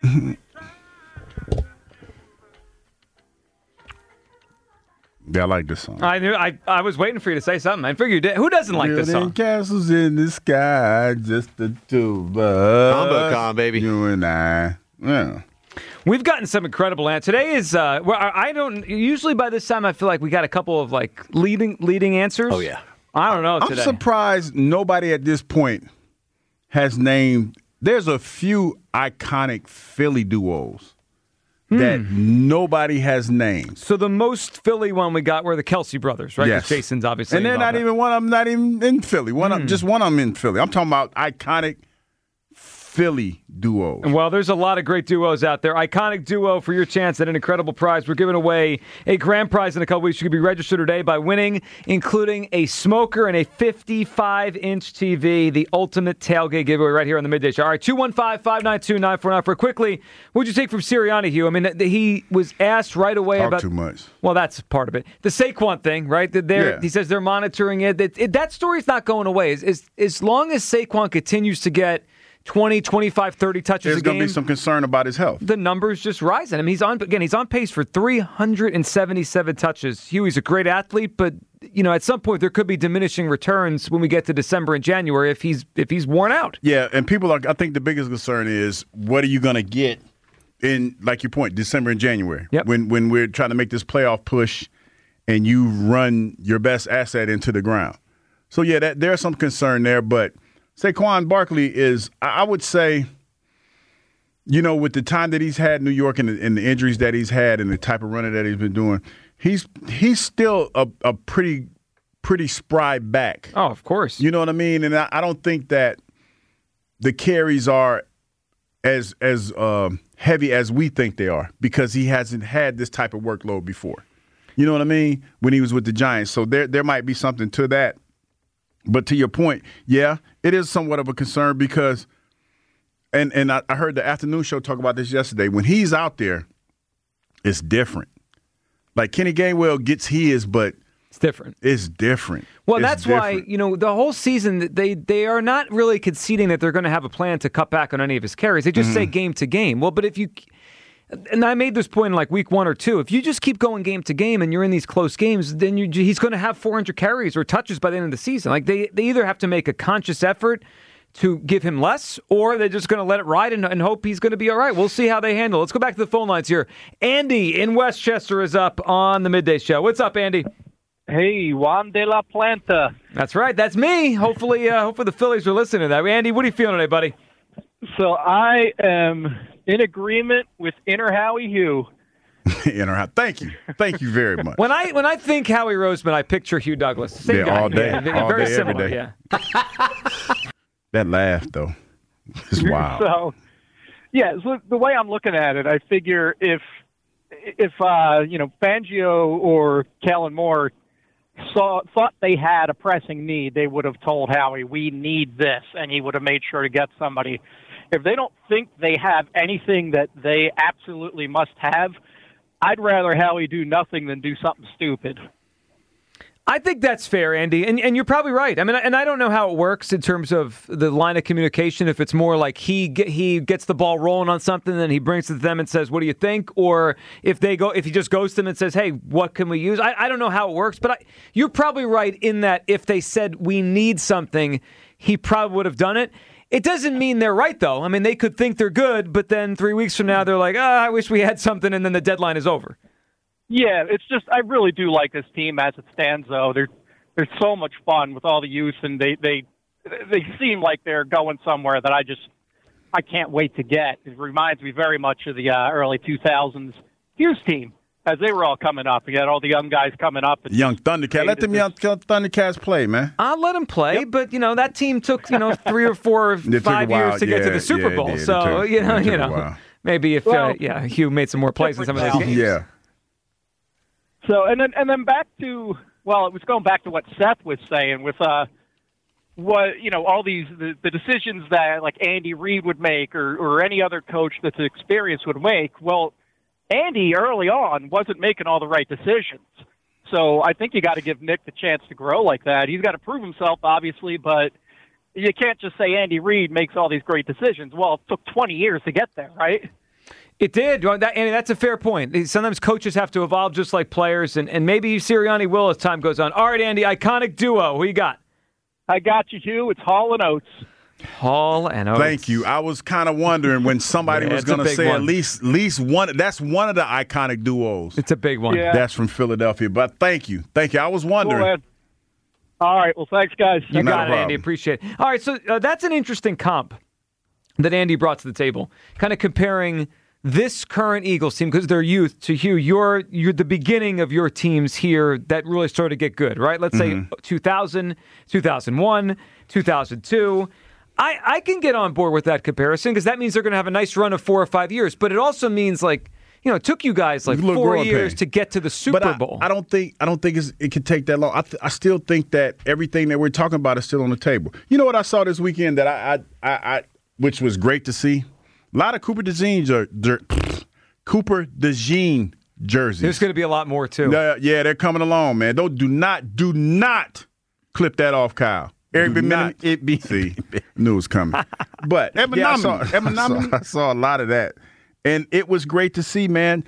Yeah, I like this song. I knew. I, I was waiting for you to say something. I figured you did. Who doesn't like this Building song? castles in the sky, just the two of us. Combo con, baby. You and I. Yeah. We've gotten some incredible answers. Today is, uh, well, I I don't, usually by this time I feel like we got a couple of like leading leading answers. Oh, yeah. I don't know I'm today. surprised nobody at this point has named, there's a few iconic Philly duos that nobody has named. So the most Philly one we got were the Kelsey brothers, right? 'Cause Yes. Jason's obviously And they're involved not in that. even one of them, not even in Philly. One of, just one of them in Philly. I'm talking about iconic Philly duos. Well, there's a lot of great duos out there. Iconic duo for your chance at an incredible prize. We're giving away a grand prize in a couple weeks. You can be registered today by winning, including a smoker and a fifty-five inch T V, the ultimate tailgate giveaway right here on the Midday Show. All right, two one five, five nine two, nine four nine four. Quickly, what'd you take from Sirianni, Hugh? I mean, he was asked right away Talk about... too much. Well, that's part of it. The Saquon thing, right? That they're, Yeah. He says they're monitoring it. That, it, that story's not going away. As, as, as long as Saquon continues to get twenty, twenty-five, thirty touches There's a going game, to be some concern about his health. the numbers just rising. I mean, he's on again. He's on pace for three hundred seventy-seven touches. Huey's a great athlete, but you know, at some point there could be diminishing returns when we get to December and January if he's if he's worn out. Yeah, and people are, I think the biggest concern is what are you going to get in, like your point, December and January? Yep. When, when we're trying to make this playoff push and you run your best asset into the ground. So, yeah, that, there's some concern there, but Saquon Barkley is, I I would say, you know, with the time that he's had in New York and the, and the injuries that he's had and the type of running that he's been doing, he's he's still a, a pretty pretty spry back. Oh, of course. You know what I mean? And I, I don't think that the carries are as as um, heavy as we think they are because he hasn't had this type of workload before. You know what I mean? When he was with the Giants. So there there might be something to that. But to your point, yeah, it is somewhat of a concern because, and and I, I heard the afternoon show talk about this yesterday. When he's out there, it's different. Like Kenny Gainwell gets his, but it's different. It's different. Well, It's that's why, different. you know, the whole season, they they are not really conceding that they're going to have a plan to cut back on any of his carries. They just Mm-hmm. say game to game. Well, but if you, and I made this point in like week one or two, if you just keep going game to game and you're in these close games, then you, he's going to have four hundred carries or touches by the end of the season. Like they, they either have to make a conscious effort to give him less, or they're just going to let it ride and, and hope he's going to be all right. We'll see how they handle it. Let's go back to the phone lines here. Andy in Westchester is up on the Midday Show. What's up, Andy? Hey, Juan de la Planta. That's right. That's me. Hopefully, uh, hopefully the Phillies are listening to that. Andy, what are you feeling today, buddy? So I am in agreement with Inner Howie Hugh. Inner Howie. Thank you. Thank you very much. When I when I think Howie Roseman, I picture Hugh Douglas. Same Yeah, guy. all day. Yeah, All very day, every similar. day. Yeah. That laugh, though, is wild. So, yeah, so the way I'm looking at it, I figure if if uh, you know Fangio or Kellen Moore saw thought they had a pressing need, they would have told Howie, "We need this," and he would have made sure to get somebody. If they don't think they have anything that they absolutely must have, I'd rather Howie do nothing than do something stupid. I think that's fair, Andy, and and you're probably right. I mean, and I don't know how it works in terms of the line of communication. If it's more like he get, he gets the ball rolling on something, then he brings it to them and says, "What do you think?" Or if they go, if he just goes to them and says, "Hey, what can we use?" I, I don't know how it works, but I, you're probably right in that if they said we need something, he probably would have done it. It doesn't mean they're right, though. I mean, they could think they're good, but then three weeks from now, they're like, "Oh, I wish we had something," and then the deadline is over. Yeah, it's just I really do like this team as it stands, though. They're they're so much fun with all the youth, and they they they seem like they're going somewhere that I just I can't wait to get. It reminds me very much of the uh, early two thousands Hughes team as they were all coming up. You had all the young guys coming up. And Young Thundercat. Let them young Thundercats play, man. I'll let him play, but you know that team took you know three or four, or It took five a while. years to get Yeah, to the Super yeah, it Bowl. did. It So took- you know, it took you a know, while. maybe if Well, uh, yeah, Hugh made some more plays in some of those games. Yeah. So and then and then back to well, it was going back to what Seth was saying with uh what you know all these the, the decisions that like Andy Reid would make or or any other coach that's experienced would make. Well, Andy early on wasn't making all the right decisions. So I think you got to give Nick the chance to grow like that. He's got to prove himself, obviously, but you can't just say Andy Reid makes all these great decisions. Well, it took twenty years to get there, right? It did. Well, that, Andy, that's a fair point. Sometimes coaches have to evolve just like players, and, and maybe Sirianni will as time goes on. All right, Andy, iconic duo. Who you got? I got you, Hugh. It's Hall and Oates. Hall and Oates. Thank you. I was kind of wondering when somebody Yeah, was it's a going to big say one. at least, least one. That's one of the iconic duos. It's a big one. Yeah. That's from Philadelphia. But thank you. Thank you. I was wondering. Cool, man. All right. Well, thanks, guys. You Not got a it, problem. Andy. Appreciate it. All right, so uh, that's an interesting comp that Andy brought to the table, kind of comparing this current Eagles team, because they're youth, to Hugh, you're, you're the beginning of your teams here that really started to get good, right? Let's Mm-hmm. say two thousand, two thousand one, two thousand two. I, I can get on board with that comparison because that means they're going to have a nice run of four or five years, but it also means, like, you know, it took you guys like You look four growing years pains. to get to the Super But I, Bowl. I don't think I don't think it's, it could take that long. I, th- I still think that everything that we're talking about is still on the table. You know what I saw this weekend that I, I, I, I which was great to see? A lot of Cooper DeJean, jer- jer- Cooper DeJean jerseys. There's going to be a lot more, too. Yeah, yeah, they're coming along, man. Don't do not do not clip that off, Kyle. Eric Do B. not. It be see, knew it was coming. But yeah, I, saw, I, saw, I saw a lot of that, and it was great to see, man.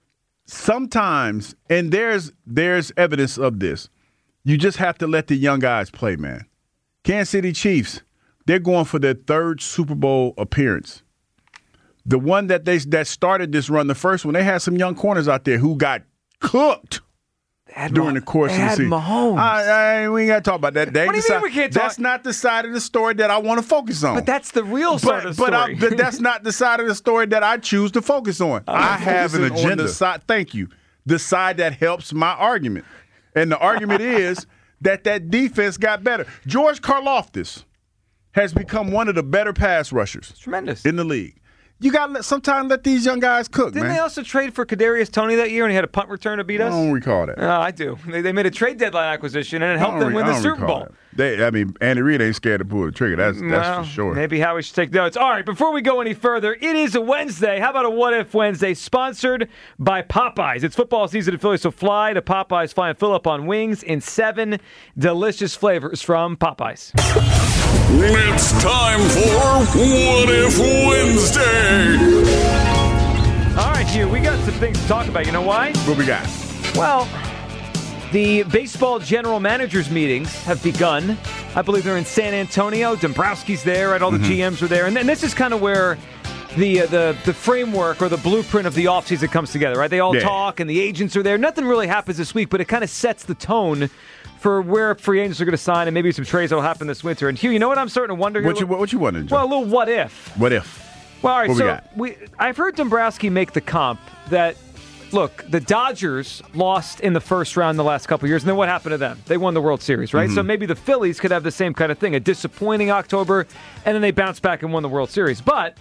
Sometimes, and there's there's evidence of this. You just have to let the young guys play, man. Kansas City Chiefs, they're going for their third Super Bowl appearance. The one that they that started this run, the first one, they had some young corners out there who got cooked during the course they of the had season. Mahomes. I, I, we ain't got to talk about that. They What do you decide- mean we can't That's talk- not the side of the story that I want to focus on. But that's the real side but, of the but, I, story. but that's not the side of the story that I choose to focus on. I have an focusing on agenda. the Side, thank you. The side that helps my argument. And the argument is that that defense got better. George Karlaftis has become one of the better pass rushers Tremendous. in the league. You got to sometimes let these young guys cook, Didn't man. they also trade for Kadarius Toney that year and he had a punt return to beat I us? don't recall that. Uh, I do. They, they made a trade deadline acquisition and it helped I don't them re- win I the don't Super recall Bowl. that. They, I mean, Andy Reid ain't scared to pull the trigger. That's that's Well, for sure. Maybe Howie should take notes. All right, before we go any further, it is a Wednesday. How about a What If Wednesday sponsored by Popeyes? It's football season in Philly, so fly to Popeyes. Fly and fill up on wings in seven delicious flavors from Popeyes. It's time for What If Wednesday. All right, Hugh, we got some things to talk about. You know why? What we got? Well, the baseball general managers meetings have begun. I believe they're in San Antonio. Dombrowski's there, right? All the Mm-hmm. G Ms are there. And then this is kind of where the uh, the the framework or the blueprint of the offseason comes together, right? They all Yeah. talk and the agents are there. Nothing really happens this week, but it kind of sets the tone for where free agents are going to sign and maybe some trades that will happen this winter. And Hugh, you know what I'm starting to wonder here? What you what you wondering, Joe? Well, a little what if. What if? Well, all right, What we so got? we, I've heard Dombrowski make the comp that, look, the Dodgers lost in the first round the last couple of years, and then what happened to them? They won the World Series, right? Mm-hmm. So maybe the Phillies could have the same kind of thing, a disappointing October, and then they bounced back and won the World Series. But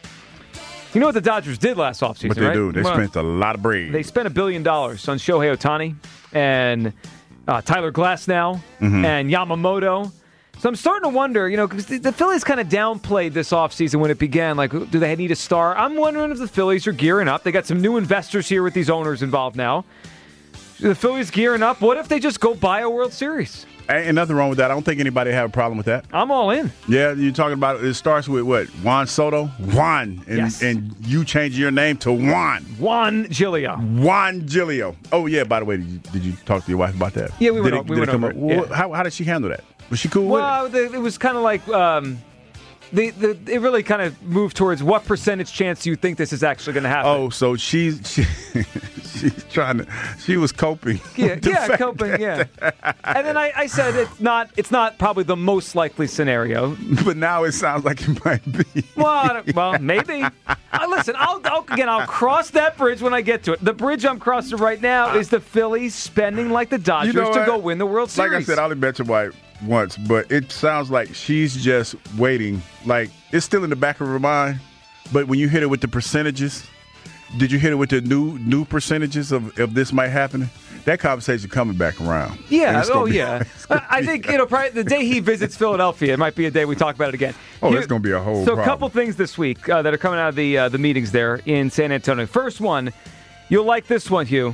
you know what the Dodgers did last offseason, What they right? do? They Well, spent a lot of bread. They spent a billion dollars on Shohei Ohtani and uh, Tyler Glasnow Mhm. and Yamamoto. So I'm starting to wonder, you know, because the, the Phillies kind of downplayed this offseason when it began. Like, do they need a star? I'm wondering if the Phillies are gearing up. They got some new investors here with these owners involved now. The Phillies gearing up. What if they just go buy a World Series? Ain't nothing wrong with that. I don't think anybody have a problem with that. I'm all in. Yeah, you're talking about it starts with what? Juan Soto? Juan. And, Yes. and you changing your name to Juan. Juan Giglio. Juan Giglio. Oh, yeah, by the way, did you, did you talk to your wife about that? Yeah, we did went it, o- we did went it come over up? it, Well, yeah. how, how did she handle that? Was she cool with it? Well, the, it was kind of like um, the, the it really kind of moved towards what percentage chance do you think this is actually going to happen? Oh, so she's she, she's trying to. She was coping. Yeah, with the yeah, fact coping, yeah. And then I, I said it's not it's not probably the most likely scenario. But now it sounds like it might be. Well, I don't- well, maybe. Uh, listen, I'll, I'll again I'll cross that bridge when I get to it. The bridge I'm crossing right now is the Phillies spending like the Dodgers You know to what? go win the World Series. Like I said, I only met your wife once, but it sounds like she's just waiting. Like it's still in the back of her mind. But when you hit it with the percentages, did you hit it with the new new percentages of if this might happen? That conversation coming back around. And Yeah, it's gonna oh be- yeah. it's gonna I I be- think you know probably the day he visits Philadelphia, it might be a day we talk about it again. Oh, Here- that's gonna be a whole So a problem. couple things this week uh, that are coming out of the uh, the meetings there in San Antonio. First one, you'll like this one, Hugh.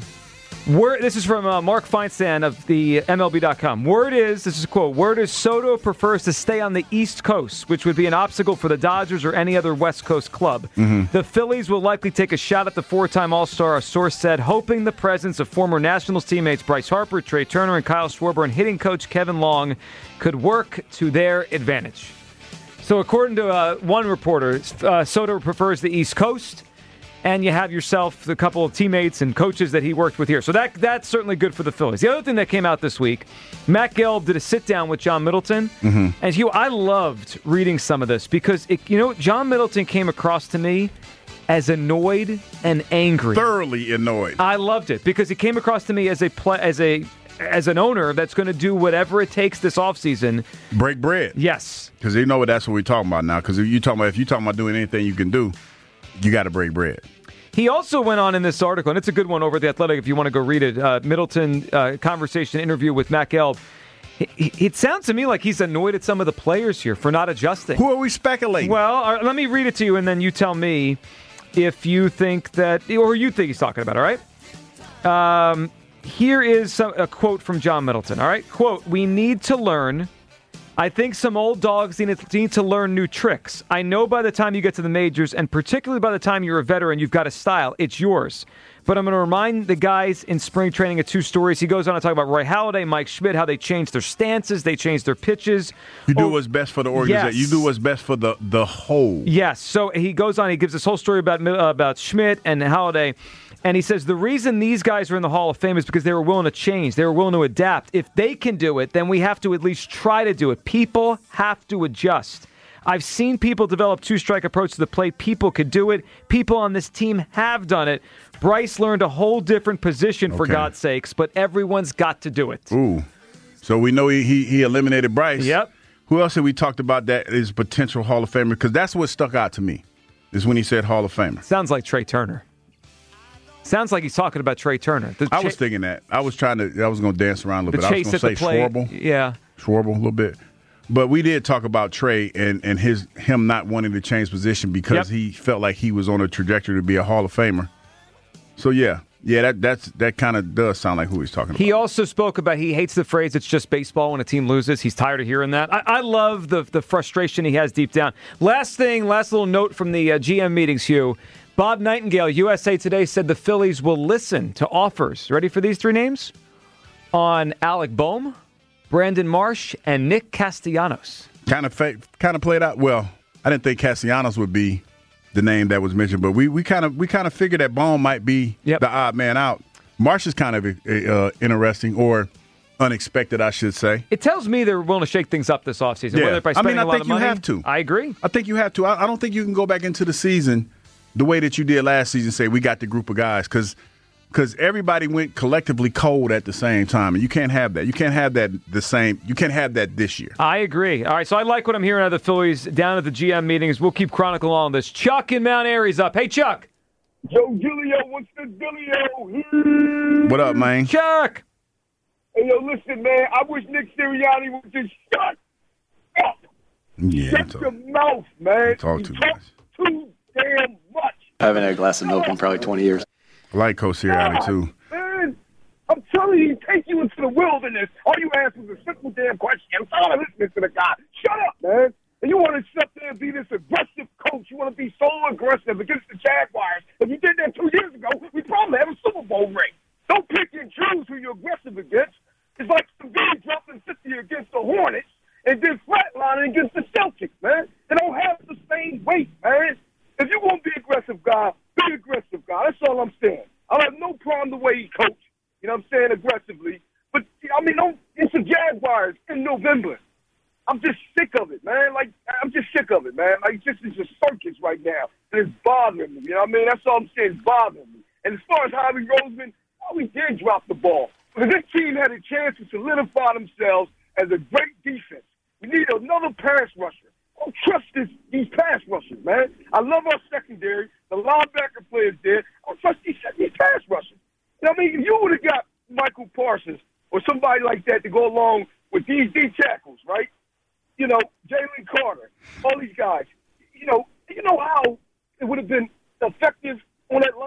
Word, this is from uh, Mark Feinstein of the M L B dot com. Word is, this is a quote, word is Soto prefers to stay on the East Coast, which would be an obstacle for the Dodgers or any other West Coast club. Mm-hmm. The Phillies will likely take a shot at the four-time All-Star, a source said, hoping the presence of former Nationals teammates Bryce Harper, Trey Turner, and Kyle Schwarber and hitting coach Kevin Long could work to their advantage. So according to uh, one reporter, uh, Soto prefers the East Coast, and you have yourself a couple of teammates and coaches that he worked with here. So that that's certainly good for the Phillies. The other thing that came out this week, Matt Gelb did a sit-down with John Middleton. Mm-hmm. And Hugh, I loved reading some of this because, it, you know, John Middleton came across to me as annoyed and angry. Thoroughly annoyed. I loved it because he came across to me as a play, as a as an owner that's going to do whatever it takes this offseason. Break bread. Yes. Because you know what that's what we're talking about now. Because if you talking about if you're talking about doing anything you can do, you got to break bread. He also went on in this article, and it's a good one over at The Athletic if you want to go read it, uh, Middleton uh, conversation interview with Matt Gelb. It, it sounds to me like he's annoyed at some of the players here for not adjusting. Who are we speculating? Well, uh, let me read it to you, and then you tell me if you think that, or you think he's talking about, all right? Um, here is some, a quote from John Middleton, all right? Quote, we need to learn... I think some old dogs need to, need to learn new tricks. I know by the time you get to the majors, and particularly by the time you're a veteran, you've got a style. It's yours. But I'm going to remind the guys in spring training of two stories. He goes on to talk about Roy Halladay, Mike Schmidt, how they changed their stances, they changed their pitches. You do oh, what's best for the organization. yes. You do what's best for the, the whole. Yes. So he goes on, he gives this whole story about, uh, about Schmidt and Halladay. And he says the reason these guys are in the Hall of Fame is because they were willing to change. They were willing to adapt. If they can do it, then we have to at least try to do it. People have to adjust. I've seen people develop two-strike approach to the plate. People could do it. People on this team have done it. Bryce learned a whole different position, for Okay. God's sakes, but everyone's got to do it. Ooh. So we know he, he, he eliminated Bryce. Yep. Who else have we talked about that is potential Hall of Famer? Because that's what stuck out to me, is when he said Hall of Famer. Sounds like Trey Turner. Sounds like he's talking about Trey Turner. The I cha- was thinking that. I was trying to, I was going to dance around a the little bit. I chase was going at to the say plate. Schwarber. Yeah. Schwarber a little bit. But we did talk about Trey and, and his him not wanting to change position because Yep. he felt like he was on a trajectory to be a Hall of Famer. So, yeah. Yeah, that that's that kind of does sound like who he's talking about. He also spoke about he hates the phrase "it's just baseball" when a team loses. He's tired of hearing that. I, I love the the frustration he has deep down. Last thing, last little note from the uh, G M meetings, Hugh. Bob Nightingale, U S A Today, said the Phillies will listen to offers. Ready for these three names? On Alec Bohm, Brandon Marsh, and Nick Castellanos. Kind of fa- kind of played out. Well, I didn't think Castellanos would be the name that was mentioned, but we we kind of we kind of figured that Bohm might be Yep. the odd man out. Marsh is kind of uh, interesting or unexpected, I should say. It tells me they're willing to shake things up this offseason. Yeah. Whether by I spending mean, I a lot think of you money. have to. I agree. I think you have to. I, I don't think you can go back into the season the way that you did last season, say we got the group of guys, because because everybody went collectively cold at the same time, and you can't have that. You can't have that the same. You can't have that this year. I agree. All right, so I like what I'm hearing out of the Phillies down at the G M meetings. We'll keep chronicling all this. Chuck in Mount Airy's up. Hey, Chuck. Joe Giglio, what's the dealio? What up, man? Chuck. Hey, yo, listen, man, I wish Nick Sirianni would just shut up. Yeah, Shut your mouth, man. talk You too talk too damn much. I haven't had a glass of milk in probably twenty years. I like Coach Sirianni, too. Man, I'm telling you, he take you into the wilderness. All you asked was a simple damn question. I'm tired of listening to the guy. Shut up, man. And you want to sit there and be this aggressive coach. You want to be so aggressive against the Jaguars. If you did that two years ago, we'd probably have a Super Bowl ring. Don't pick and choose who you're aggressive against. It's like Embiid dropping fifty against the Hornets and then flatlining against the Celtics, man. They don't have the same weight, man. If you want to be aggressive guy, be aggressive guy. That's all I'm saying. I have no problem the way he coached. You know what I'm saying, aggressively. But, I mean, don't, it's the Jaguars in November. I'm just sick of it, man. Like, I'm just sick of it, man. Like, this is a circus right now. And it's bothering me. You know what I mean? That's all I'm saying. It's bothering me. And as far as Harvey Roseman, oh, we did drop the ball. Because this team had a chance to solidify themselves as a great defense. We need another pass rusher. I don't trust this, these pass rushers, man. I love our secondary. The linebacker players there. I don't trust these, these pass rushers. You know what I mean? If you would have got Michael Parsons or somebody like that to go along with these D tackles, right? You know, Jalen Carter, all these guys. You know, you know how it would have been effective on that line?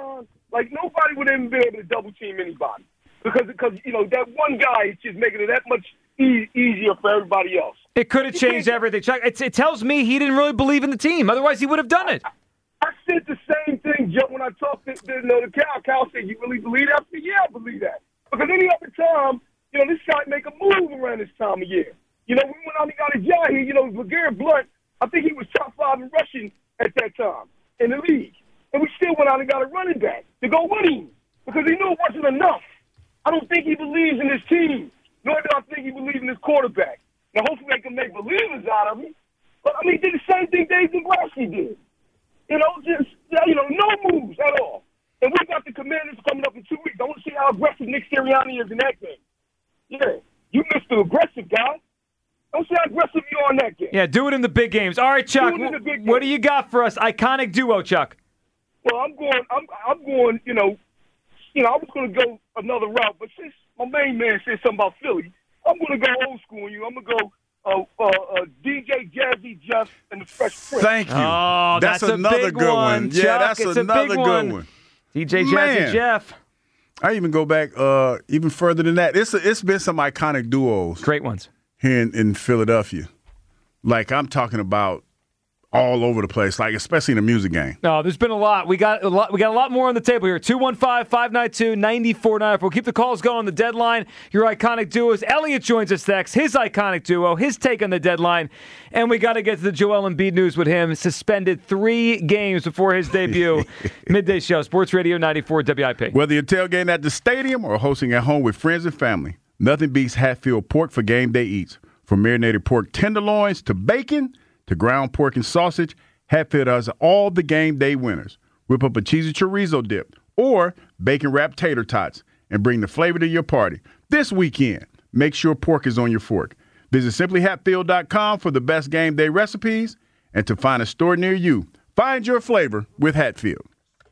Like, nobody would even be able to double-team anybody. Because, because you know, that one guy is just making it that much e- easier for everybody else. It could have changed everything. Chuck, it's, it tells me he didn't really believe in the team. Otherwise, he would have done it. I said the same thing, Joe, when I talked to, to, you know, to Cal. Cal said, you really believe that? I said, yeah, I believe that. Because any other time, you know, this guy make a move around this time of year. You know, we went out and got a job here. You know, LeGarrette Blount, I think he was top five in rushing at that time in the league. And we still went out and got a running back to go with him because he knew it wasn't enough. I don't think he believes in his team, nor do I think he believes in his quarterback. Now, hopefully they can make believers out of him. But, I mean, he did the same thing Dave Dombrowski did. You know, just, you know, no moves at all. And we got the Commanders coming up in two weeks. I want to see how aggressive Nick Sirianni is in that game. Yeah, you missed the aggressive guy. Don't see how aggressive you are in that game. Yeah, do it in the big games. All right, Chuck, w- what do you got for us? Iconic duo, Chuck. Well, I'm going, I'm, I'm going, you know, you know, I was going to go another route, but since my main man said something about Philly, I'm going to go old school on you. I'm going to go uh, uh, uh, D J Jazzy Jeff and the Fresh Prince. Thank you. Oh, that's, that's another a big good one. one. Chuck, Yeah, that's it's another a big good one. one. D J Jazzy Man. Jeff. I even go back uh, even further than that. It's a, it's been some iconic duos. Great ones. Here in, in Philadelphia. Like, I'm talking about all over the place, like especially in the music game. No, there's been a lot. We got a lot. We got a lot more on the table here. two one five, five nine two, nine four nine four. We'll keep the calls going on the deadline. Your iconic duos. Elliot joins us next. His iconic duo. His take on the deadline. And we got to get to the Joel Embiid news with him. Suspended three games before his debut. Midday show. Sports Radio ninety-four W I P. Whether you're tailgating at the stadium or hosting at home with friends and family, nothing beats Hatfield pork for game day eats. From marinated pork tenderloins to bacon to ground pork and sausage, Hatfield has all the game day winners. Whip up a cheesy chorizo dip or bacon-wrapped tater tots and bring the flavor to your party. This weekend, make sure pork is on your fork. Visit simply hatfield dot com for the best game day recipes and to find a store near you. Find your flavor with Hatfield.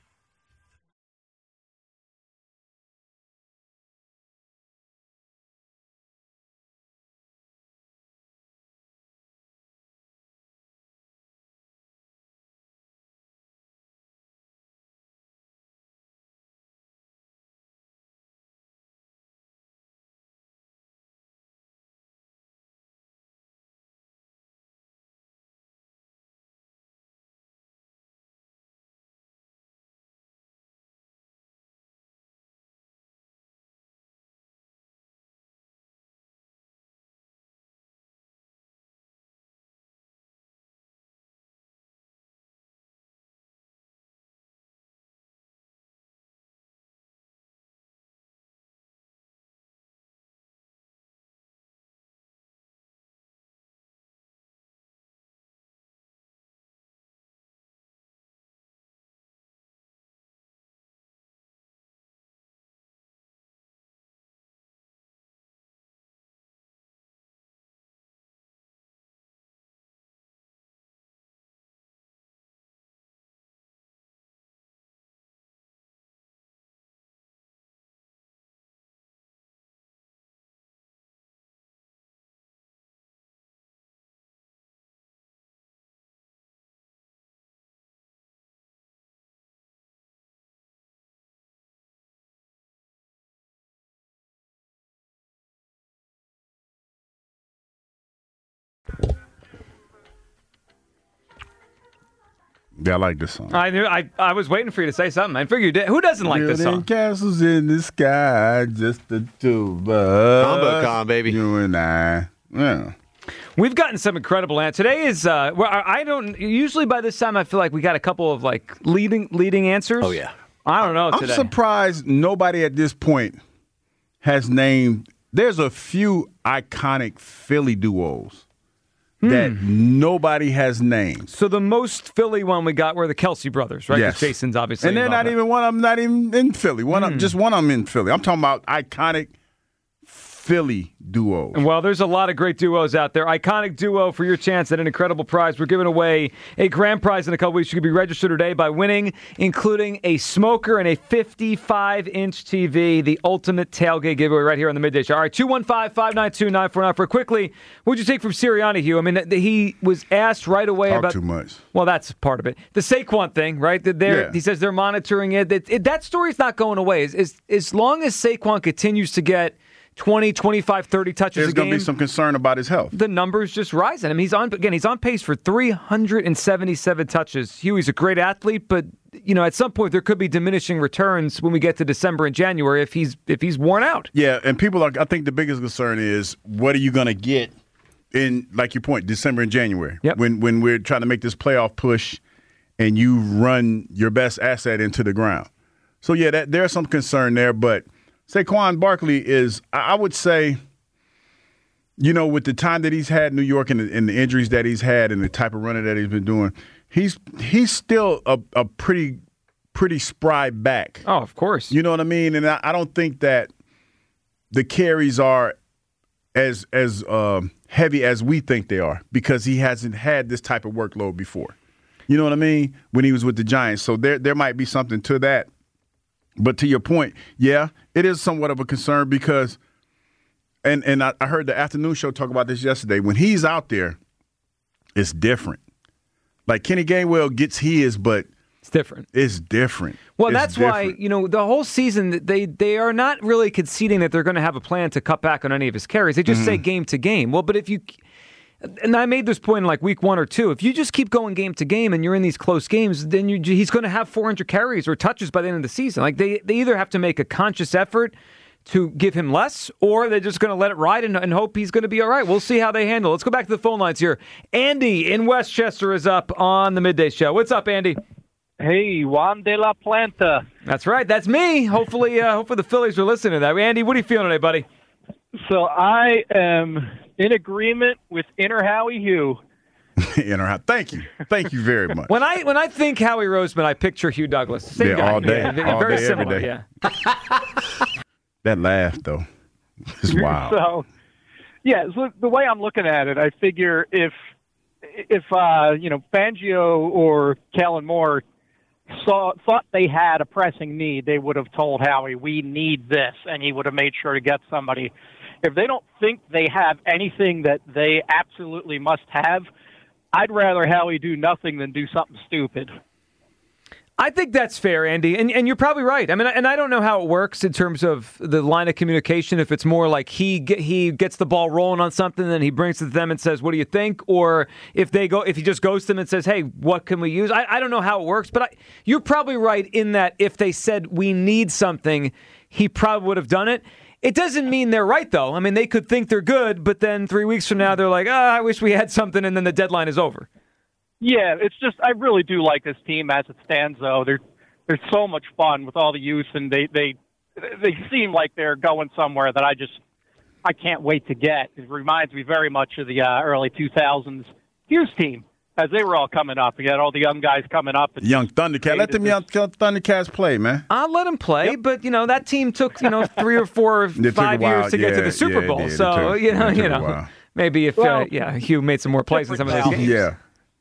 Yeah, I like this song. I knew. I, I was waiting for you to say something. I figured you did. Who doesn't like this Building song? castles in the sky, just the two of us. Combo con, baby. You and I. Yeah. We've gotten some incredible answers. Today is, uh, well, I don't, usually by this time I feel like we got a couple of like leading leading answers. Oh, yeah. I don't know I'm today. surprised nobody at this point has named, there's a few iconic Philly duos that nobody has named. So the most Philly one we got were the Kelsey brothers, right? 'Cause Yes. Jason's obviously And they're involved not in even, one of them not even in Philly. One of, just one of them in Philly. I'm talking about iconic Philly duos. Well, there's a lot of great duos out there. Iconic duo for your chance at an incredible prize. We're giving away a grand prize in a couple weeks. You can be registered today by winning, including a smoker and a fifty-five inch T V, the ultimate tailgate giveaway right here on the Midday Show. All right, two one five, five nine two, nine four nine. For quickly, what would you take from Sirianni, Hugh? I mean, he was asked right away Talk about... too much. Well, that's part of it. The Saquon thing, right? They're, Yeah. He says they're monitoring it. That, it, that story's not going away. As, as, as long as Saquon continues to get twenty, twenty-five, thirty touches There's a game, going to be some concern about his health. the numbers just rising. I mean, he's on again. He's on pace for three hundred seventy-seven touches. Huey's a great athlete, but you know, at some point there could be diminishing returns when we get to December and January if he's if he's worn out. Yeah, and people are. I think the biggest concern is what are you going to get in, like your point, December and January, Yep. when when we're trying to make this playoff push, and you run your best asset into the ground. So yeah, that, there's some concern there, but Saquon Barkley is, I I would say, you know, with the time that he's had in New York and the, and the injuries that he's had and the type of running that he's been doing, he's he's still a, a pretty pretty spry back. Oh, of course. You know what I mean? And I, I don't think that the carries are as as um, heavy as we think they are because he hasn't had this type of workload before. You know what I mean? When he was with the Giants. So there there might be something to that. But to your point, yeah, it is somewhat of a concern because, and and I, I heard the afternoon show talk about this yesterday. When he's out there, it's different. Like Kenny Gainwell gets his, but it's different. It's different. Well, It's that's why, different. you know, the whole season, they they are not really conceding that they're going to have a plan to cut back on any of his carries. They just Mhm. say game to game. Well, but if you, and I made this point in like week one or two, if you just keep going game to game and you're in these close games, then you, he's going to have four hundred carries or touches by the end of the season. Like they, they either have to make a conscious effort to give him less, or they're just going to let it ride and, and hope he's going to be all right. We'll see how they handle it. Let's go back to the phone lines here. Andy in Westchester is up on the Midday Show. What's up, Andy? Hey, Juan de la Planta. That's right. That's me. Hopefully, uh, hopefully the Phillies are listening to that. Andy, what are you feeling today, buddy? So I am in agreement with Inner Howie Hugh. Inner Howie. Thank you. Thank you very much. When I when I think Howie Roseman, I picture Hugh Douglas. Same Yeah, guy. all day. Yeah, All very day, every similar. day. Yeah. That laugh, though, is wild. So, yeah, so the way I'm looking at it, I figure if if uh, you know Fangio or Kellen Moore saw thought they had a pressing need, they would have told Howie, "We need this," and he would have made sure to get somebody. If they don't think they have anything that they absolutely must have, I'd rather Howie do nothing than do something stupid. I think that's fair, Andy, and and you're probably right. I mean, and I don't know how it works in terms of the line of communication. If it's more like he get, he gets the ball rolling on something, then he brings it to them and says, "What do you think?" Or if they go, if he just goes to them and says, "Hey, what can we use?" I, I don't know how it works, but I, you're probably right in that if they said we need something, he probably would have done it. It doesn't mean they're right, though. I mean, they could think they're good, but then three weeks from now, they're like, "Ah, I wish we had something," and then the deadline is over. Yeah, it's just I really do like this team as it stands, though. They're they're so much fun with all the youth, and they they they seem like they're going somewhere that I just I can't wait to get. It reminds me very much of the uh, early two thousands Hughes team as they were all coming up. You got all the young guys coming up. And Young Thundercat. Let them young Thundercats play, man. I'll let him play, but you know that team took you know three or four, or It took five a while. years to get to Yeah, the Super yeah, it Bowl. did. It So took- you know, it took you a know, while. maybe if Well, uh, yeah, Hugh made some more plays in some of those games. Yeah.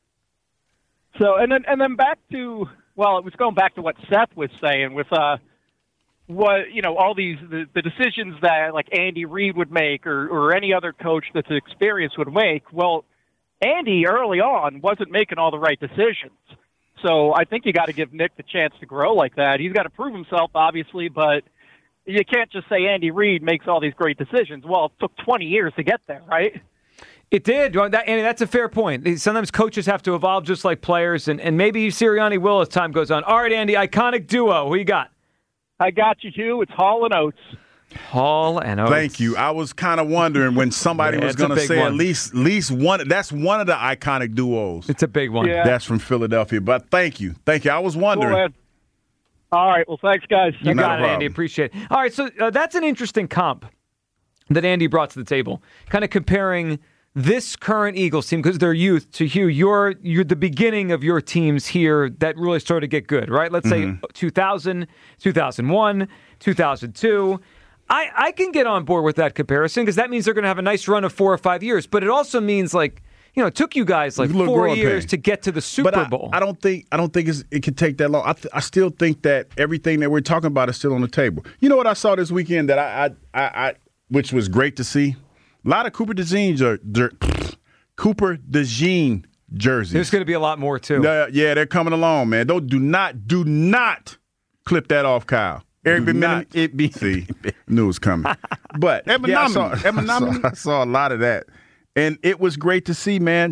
So and then and then back to well, it was going back to what Seth was saying with uh what you know all these the, the decisions that like Andy Reid would make or or any other coach that's experienced would make. Well, Andy early on wasn't making all the right decisions. So I think you got to give Nick the chance to grow like that. He's got to prove himself, obviously, but you can't just say Andy Reid makes all these great decisions. Well, it took twenty years to get there, right? It did. Well, that, Andy, that's a fair point. Sometimes coaches have to evolve just like players, and, and maybe Sirianni will as time goes on. All right, Andy, iconic duo. Who you got? I got you, Hugh. It's Hall and Oates. Hall and Oates. Thank you. I was kind of wondering when somebody Yeah, was it's a going to big say one. at least at least one. That's one of the iconic duos. It's a big one. Yeah. That's from Philadelphia. But thank you. Thank you. I was wondering. Cool, man. All right. Well, thanks, guys. You Not a got it, problem. Andy. Appreciate it. All right, so uh, that's an interesting comp that Andy brought to the table, kind of comparing this current Eagles team, because they're youth, to Hugh, you're, you're the beginning of your teams here that really started to get good, right? Let's Mm-hmm. say two thousand, two thousand one, two thousand two. I, I can get on board with that comparison because that means they're going to have a nice run of four or five years. But it also means like, you know, it took you guys like Look, four growing years pain. to get to the Super But I, Bowl. I don't think I don't think it's, it can take that long. I, th- I still think that everything that we're talking about is still on the table. You know what I saw this weekend that I, I, I, I which was great to see. A lot of Cooper DeJean, jer- jer- Cooper DeJean jerseys. There's going to be a lot more too. Yeah, yeah, they're coming along, man. Don't do not do not clip that off, Kyle. Eric Do B. not it be see knew it was coming, but yeah, I, saw, I, saw, I saw a lot of that, and it was great to see, man.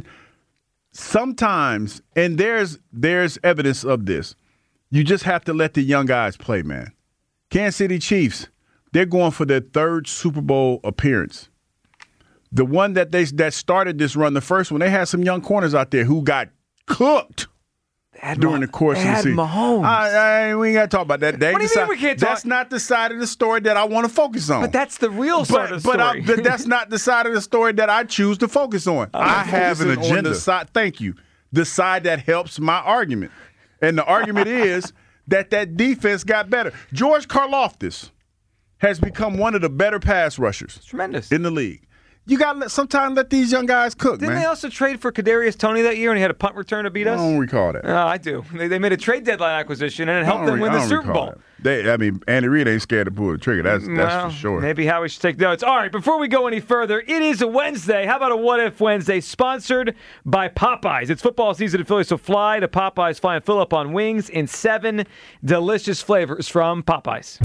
Sometimes, and there's there's evidence of this. You just have to let the young guys play, man. Kansas City Chiefs, they're going for their third Super Bowl appearance. The one that they that started this run, the first one, they had some young corners out there who got cooked during the course they of the had season. Mahomes. I, I, we ain't got to talk about that. They What do you decide- mean we can't talk- That's not the side of the story that I want to focus on. But that's the real side but, of the but, I, story. but that's not the side of the story that I choose to focus on. I have an agenda. On the side, thank you. The side that helps my argument. And the argument is that that defense got better. George Karlaftis has become one of the better pass rushers. Tremendous. In the league. You got to sometimes let these young guys cook, Didn't man. they also trade for Kadarius Toney that year and he had a punt return to beat I us? don't recall that. Oh, I do. They, they made a trade deadline acquisition and it helped I them don't win re- the I don't Super recall Bowl. that. They, I mean, Andy Reid ain't scared to pull the trigger. That's that's Well, for sure. Maybe Howie should take notes. All right, before we go any further, it is a Wednesday. How about a What If Wednesday sponsored by Popeyes? It's football season in Philly, so fly to Popeyes. Fly and fill up on wings in seven delicious flavors from Popeyes.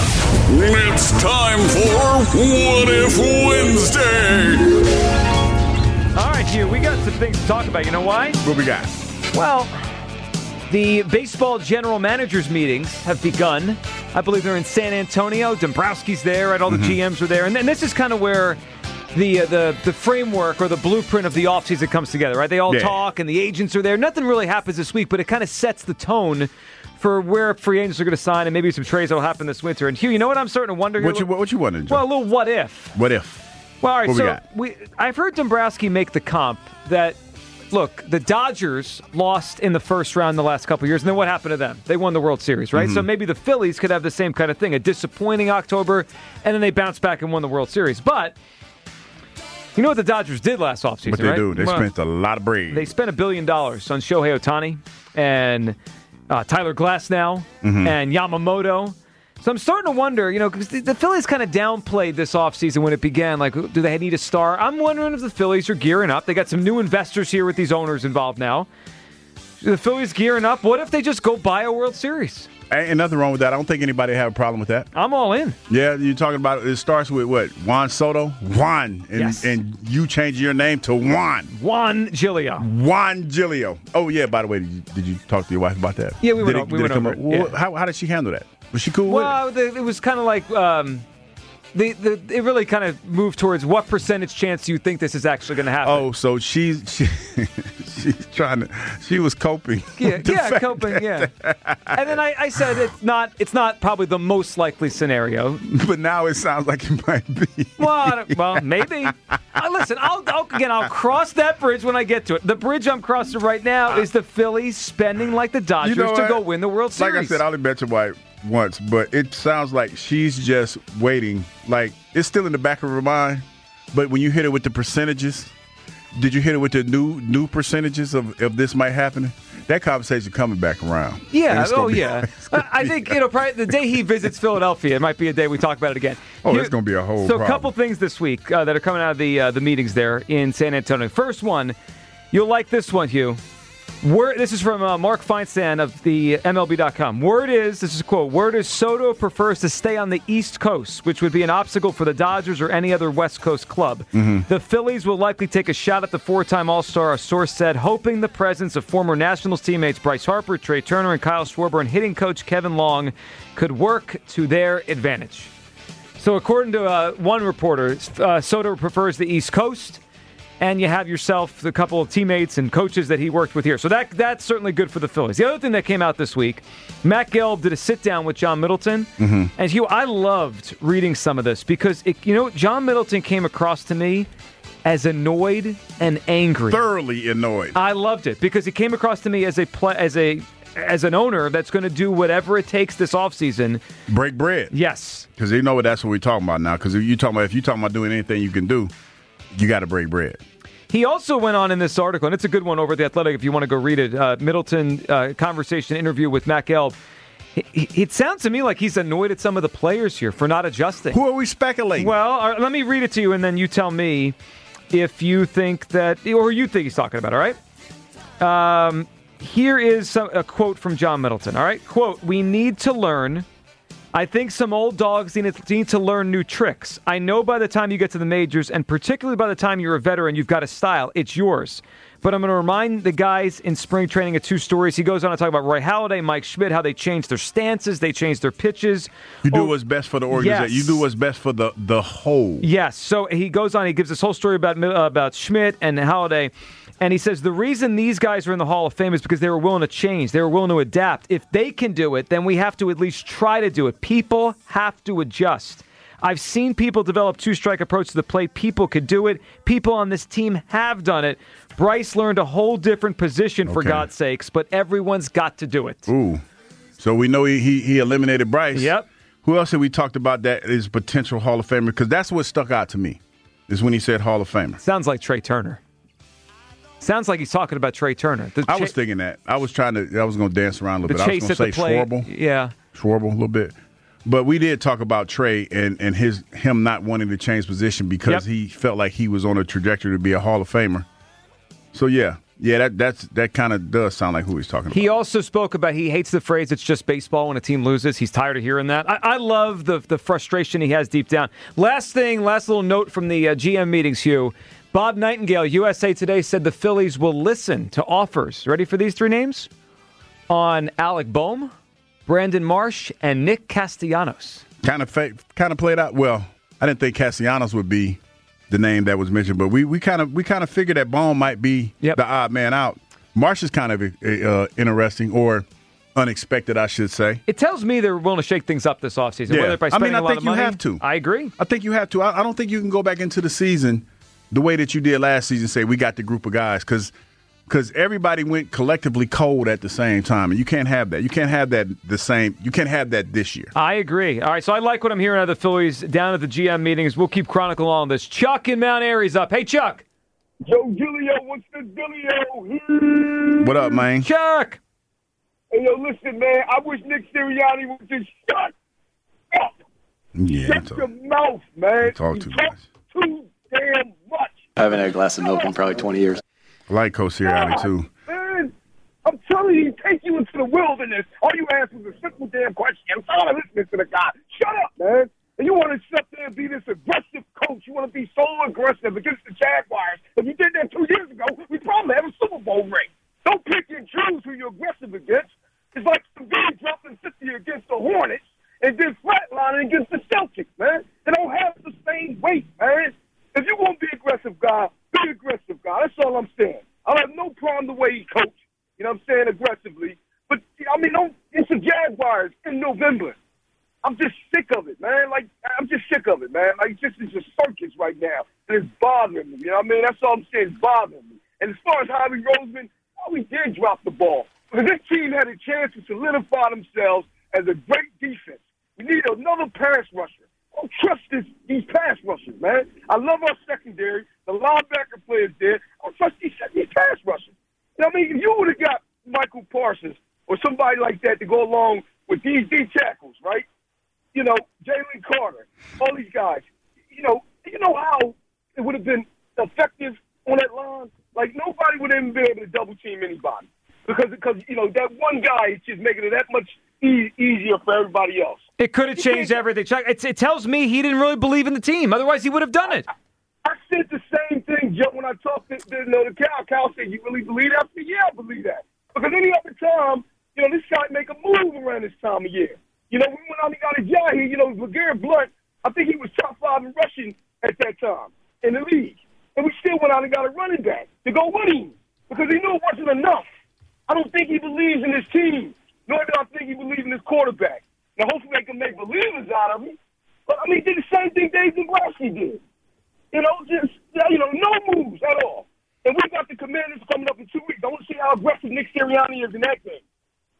It's time for What If Wednesday. All right, Hugh, we got some things to talk about. You know why? What we got? Well, the baseball general managers meetings have begun. I believe they're in San Antonio. Dombrowski's there, right? All the Mm-hmm. G Ms are there. And, and this is kind of where the, uh, the the framework or the blueprint of the offseason comes together, right? They all Yeah. talk and the agents are there. Nothing really happens this week, but it kind of sets the tone for where free agents are going to sign and maybe some trades that will happen this winter. And Hugh, you know what I'm starting to wonder? What here? you, what you wondering, Joe? Well, a little what if. What if? Well, all right, What we so got? we, I've heard Dombrowski make the comp that, look, the Dodgers lost in the first round the last couple of years, and then what happened to them? They won the World Series, right? Mm-hmm. So maybe the Phillies could have the same kind of thing, a disappointing October, and then they bounced back and won the World Series. But you know what the Dodgers did last offseason, What they right? do? They Well, spent a lot of bread. They spent a billion dollars on Shohei Ohtani and uh, Tyler Glasnow Mhm. and Yamamoto. So I'm starting to wonder, you know, because the, the Phillies kind of downplayed this offseason when it began. Like, do they need a star? I'm wondering if the Phillies are gearing up. They got some new investors here with these owners involved now. The Phillies gearing up. What if they just go buy a World Series? Ain't nothing wrong with that. I don't think anybody have a problem with that. I'm all in. Yeah, you're talking about it starts with what? Juan Soto? Juan. And, Yes. and you change your name to Juan. Juan Giglio. Juan Giglio. Oh, yeah, by the way, did you, did you talk to your wife about that? Yeah, we did went it, o- we did went it come over up? it, Well, yeah. how, how did she handle that? Was she cool with it? Well, the, it was kind of like um, the, the it really kind of moved towards what percentage chance do you think this is actually going to happen? Oh, so she's she, she's trying to. She was coping. Yeah, with the yeah, fact coping, that- yeah. And then I, I said it's not it's not probably the most likely scenario. But now it sounds like it might be. Well, I don't- well, maybe. Uh, listen, I'll, I'll again I'll cross that bridge when I get to it. The bridge I'm crossing right now is the Phillies spending like the Dodgers You know to what? go win the World Series. Like I said, I only met your wife once, but it sounds like she's just waiting. Like it's still in the back of her mind. But when you hit it with the percentages, did you hit it with the new new percentages of if this might happen? That conversation coming back around. And Yeah. it's gonna Oh, be- yeah. it's gonna I I be- think you know probably the day he visits Philadelphia, it might be a day we talk about it again. Oh, Here- it's gonna be a whole So, a problem. couple things this week uh, that are coming out of the uh, the meetings there in San Antonio. First one, you'll like this one, Hugh. Word, this is from uh, Mark Feinstein of the M L B dot com. Word is, this is a quote, word is Soto prefers to stay on the East Coast, which would be an obstacle for the Dodgers or any other West Coast club. Mhm. The Phillies will likely take a shot at the four-time All-Star, a source said, hoping the presence of former Nationals teammates Bryce Harper, Trey Turner, and Kyle Schwarber and hitting coach Kevin Long could work to their advantage. So according to uh, one reporter, uh, Soto prefers the East Coast, and you have yourself a couple of teammates and coaches that he worked with here. So that that's certainly good for the Phillies. The other thing that came out this week, Matt Gelb did a sit-down with John Middleton. Mhm. And Hugh, I loved reading some of this because, it, you know, John Middleton came across to me as annoyed and angry. Thoroughly annoyed. I loved it because he came across to me as a pla as a as an owner that's going to do whatever it takes this offseason. Break bread. Yes. Because you know what that's what we're talking about now. Because if you talking about if you're talking about doing anything you can do, you got to break bread. He also went on in this article, and it's a good one over at The Athletic if you want to go read it, uh, Middleton uh, conversation interview with Matt Gelb. It, it sounds to me like he's annoyed at some of the players here for not adjusting. Who are we speculating? Well, uh, let me read it to you, and then you tell me if you think that, or you think he's talking about, all right? Um, here is some, a quote from John Middleton, all right? Quote, "We need to learn. I think some old dogs need to, need to learn new tricks. I know by the time you get to the majors, and particularly by the time you're a veteran, you've got a style. It's yours. But I'm going to remind the guys in spring training of two stories." He goes on to talk about Roy Halladay, Mike Schmidt, how they changed their stances, they changed their pitches. You do oh, what's best for the organization. yes. You do what's best for the, the whole. Yes. So he goes on, he gives this whole story about, uh, about Schmidt and Halladay. And he says the reason these guys are in the Hall of Fame is because they were willing to change. They were willing to adapt. If they can do it, then we have to at least try to do it. People have to adjust. I've seen people develop two-strike approach to the plate. People could do it. People on this team have done it. Bryce learned a whole different position, for Okay. God's sakes, but everyone's got to do it. Ooh. So we know he, he, he eliminated Bryce. Yep. Who else have we talked about that is potential Hall of Famer? Because that's what stuck out to me, is when he said Hall of Famer. Sounds like Trey Turner. Sounds like he's talking about Trey Turner. The I cha- was thinking that. I was trying to, I was going to dance around a the little bit. I chase was at going the to say plate. Schwarble. Yeah. Schwarble a little bit. But we did talk about Trey and, and his him not wanting to change position because Yep. he felt like he was on a trajectory to be a Hall of Famer. So, yeah. Yeah, that that's that kind of does sound like who he's talking about. He also spoke about he hates the phrase "it's just baseball" when a team loses. He's tired of hearing that. I, I love the the frustration he has deep down. Last thing, last little note from the uh, G M meetings, Hugh. Bob Nightingale, U S A Today, said the Phillies will listen to offers. Ready for these three names? On Alec Bohm, Brandon Marsh, and Nick Castellanos. Kind of fa- kind of played out well. I didn't think Castellanos would be the name that was mentioned, but we we kind of we kind of figured that Bohm might be the odd man out. Marsh is kind of uh, interesting or unexpected, I should say. It tells me they're willing to shake things up this offseason. Yeah. Whether by I spending mean, I a lot think of you money. have to. I agree. I think you have to. I, I don't think you can go back into the season the way that you did last season and say we got the group of guys because because everybody went collectively cold at the same time, and you can't have that. You can't have that the same. You can't have that this year. I agree. All right, so I like what I'm hearing out of the Phillies down at the G M meetings. We'll keep chronicling all this. Chuck in Mount Airy's up. Hey, Chuck. Joe Giglio, what's the dealio? What up, man? Chuck. Hey, yo, listen, man, I wish Nick Sirianni would just shut up. Yeah, Shut your mouth, man. talk you too talk too damn much. I haven't had a glass of milk in probably twenty years. I like Coach Sirianni, too. Man, I'm telling you, he take you into the wilderness. All you ask was a simple damn question. I'm tired of listening to the guy. Shut up, man. And you want to sit there and be this aggressive coach. You want to be so aggressive against the Jaguars. If you did that two years ago, we probably have a Super Bowl ring. Don't pick and choose who you're aggressive against. It's like some guy dropping fifty against the Hornets and then flatlining against the Celtics, man. They don't have the same weight, man. If you want to be an aggressive guy, be an aggressive guy. That's all I'm saying. I have no problem the way he coached, you know what I'm saying, aggressively. But, I mean, don't, it's the Jaguars in November. I'm just sick of it, man. Like, I'm just sick of it, man. Like, just it's a circus right now. And it's bothering me, you know what I mean? That's all I'm saying. It's bothering me. And as far as Harvey Roseman, oh, we did drop the ball. Because this team had a chance to solidify themselves as a great defense. We need another pass rusher. I don't trust this, these pass rushers, man. I love our secondary. The linebacker players there. I don't trust these, these pass rushers. You know what I mean? If you would have got Michael Parsons or somebody like that to go along with these D tackles, right? You know, Jalen Carter, all these guys. You know, you know how it would have been effective on that line? Like, nobody would have been able to double-team anybody. Because, because you know, that one guy is just making it that much e- easier for everybody else. It could have changed everything. Chuck, it's, it tells me he didn't really believe in the team. Otherwise, he would have done it. I, I said the same thing, Joe, when I talked to, to, you know, to Cal. Cal said, you really believe that? I said, yeah, I believe that. Because any other time, you know, this guy make a move around this time of year. You know, we went out and got a guy here, you know, LeGarrette Blount. I think he was top five in rushing at that time in the league. And we still went out and got a running back to go with him because he knew it wasn't enough. I don't think he believes in his team, nor do I think he believes in his quarterback. Now, hopefully they can make believers out of him. But, I mean, he did the same thing Dave Dombrowski did. You know, just, you know, no moves at all. And we got the Commanders coming up in two weeks. I want to see how aggressive Nick Sirianni is in that game.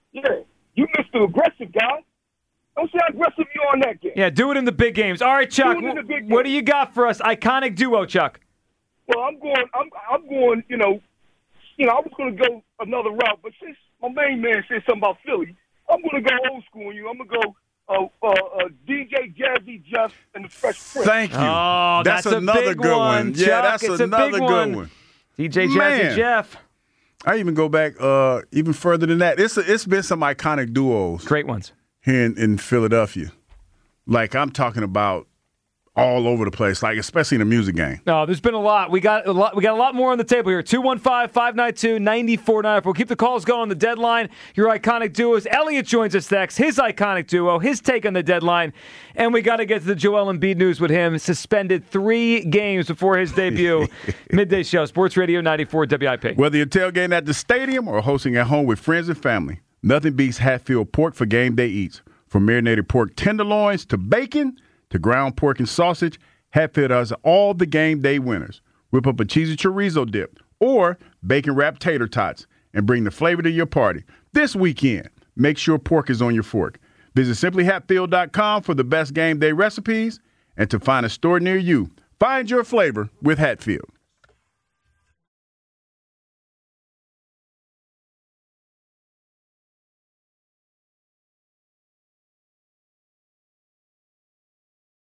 Yeah, you Mister Aggressive guy. Don't see how aggressive you are in that game. Yeah, do it in the big games. All right, Chuck, Do it in the big what games. do you got for us? Iconic duo, Chuck. Well, I'm going. I'm. I'm going. You know. You know. I was going to go another route, but since my main man said something about Philly, I'm going to go old school on you. I'm going to go. Uh, uh, uh, D J Jazzy Jeff and the Fresh Prince. Thank you. Oh, that's, that's a another big good one, one. Yeah, Chuck. that's It's a another big good one. one. D J Jazzy Man. Jeff. I even go back uh, even further than that. It's it's been some iconic duos. Great ones. Here in, in Philadelphia. Like I'm talking about all over the place, like especially in the music game. No, there's been a lot. We got a lot. We got a lot more on the table here. two one five, five nine two, nine four nine four. We'll keep the calls going on the deadline. Your iconic duos. Elliot joins us next. His iconic duo. His take on the deadline. And we got to get to the Joel Embiid news with him. Suspended three games before his debut. Midday show. Sports Radio ninety-four W I P. Whether you're tailgating at the stadium or hosting at home with friends and family, nothing beats Hatfield pork for game day eats. From marinated pork tenderloins to bacon to ground pork and sausage, Hatfield has all the game day winners. Whip up a cheesy chorizo dip or bacon-wrapped tater tots and bring the flavor to your party. This weekend, make sure pork is on your fork. Visit simply hatfield dot com for the best game day recipes and to find a store near you. Find your flavor with Hatfield.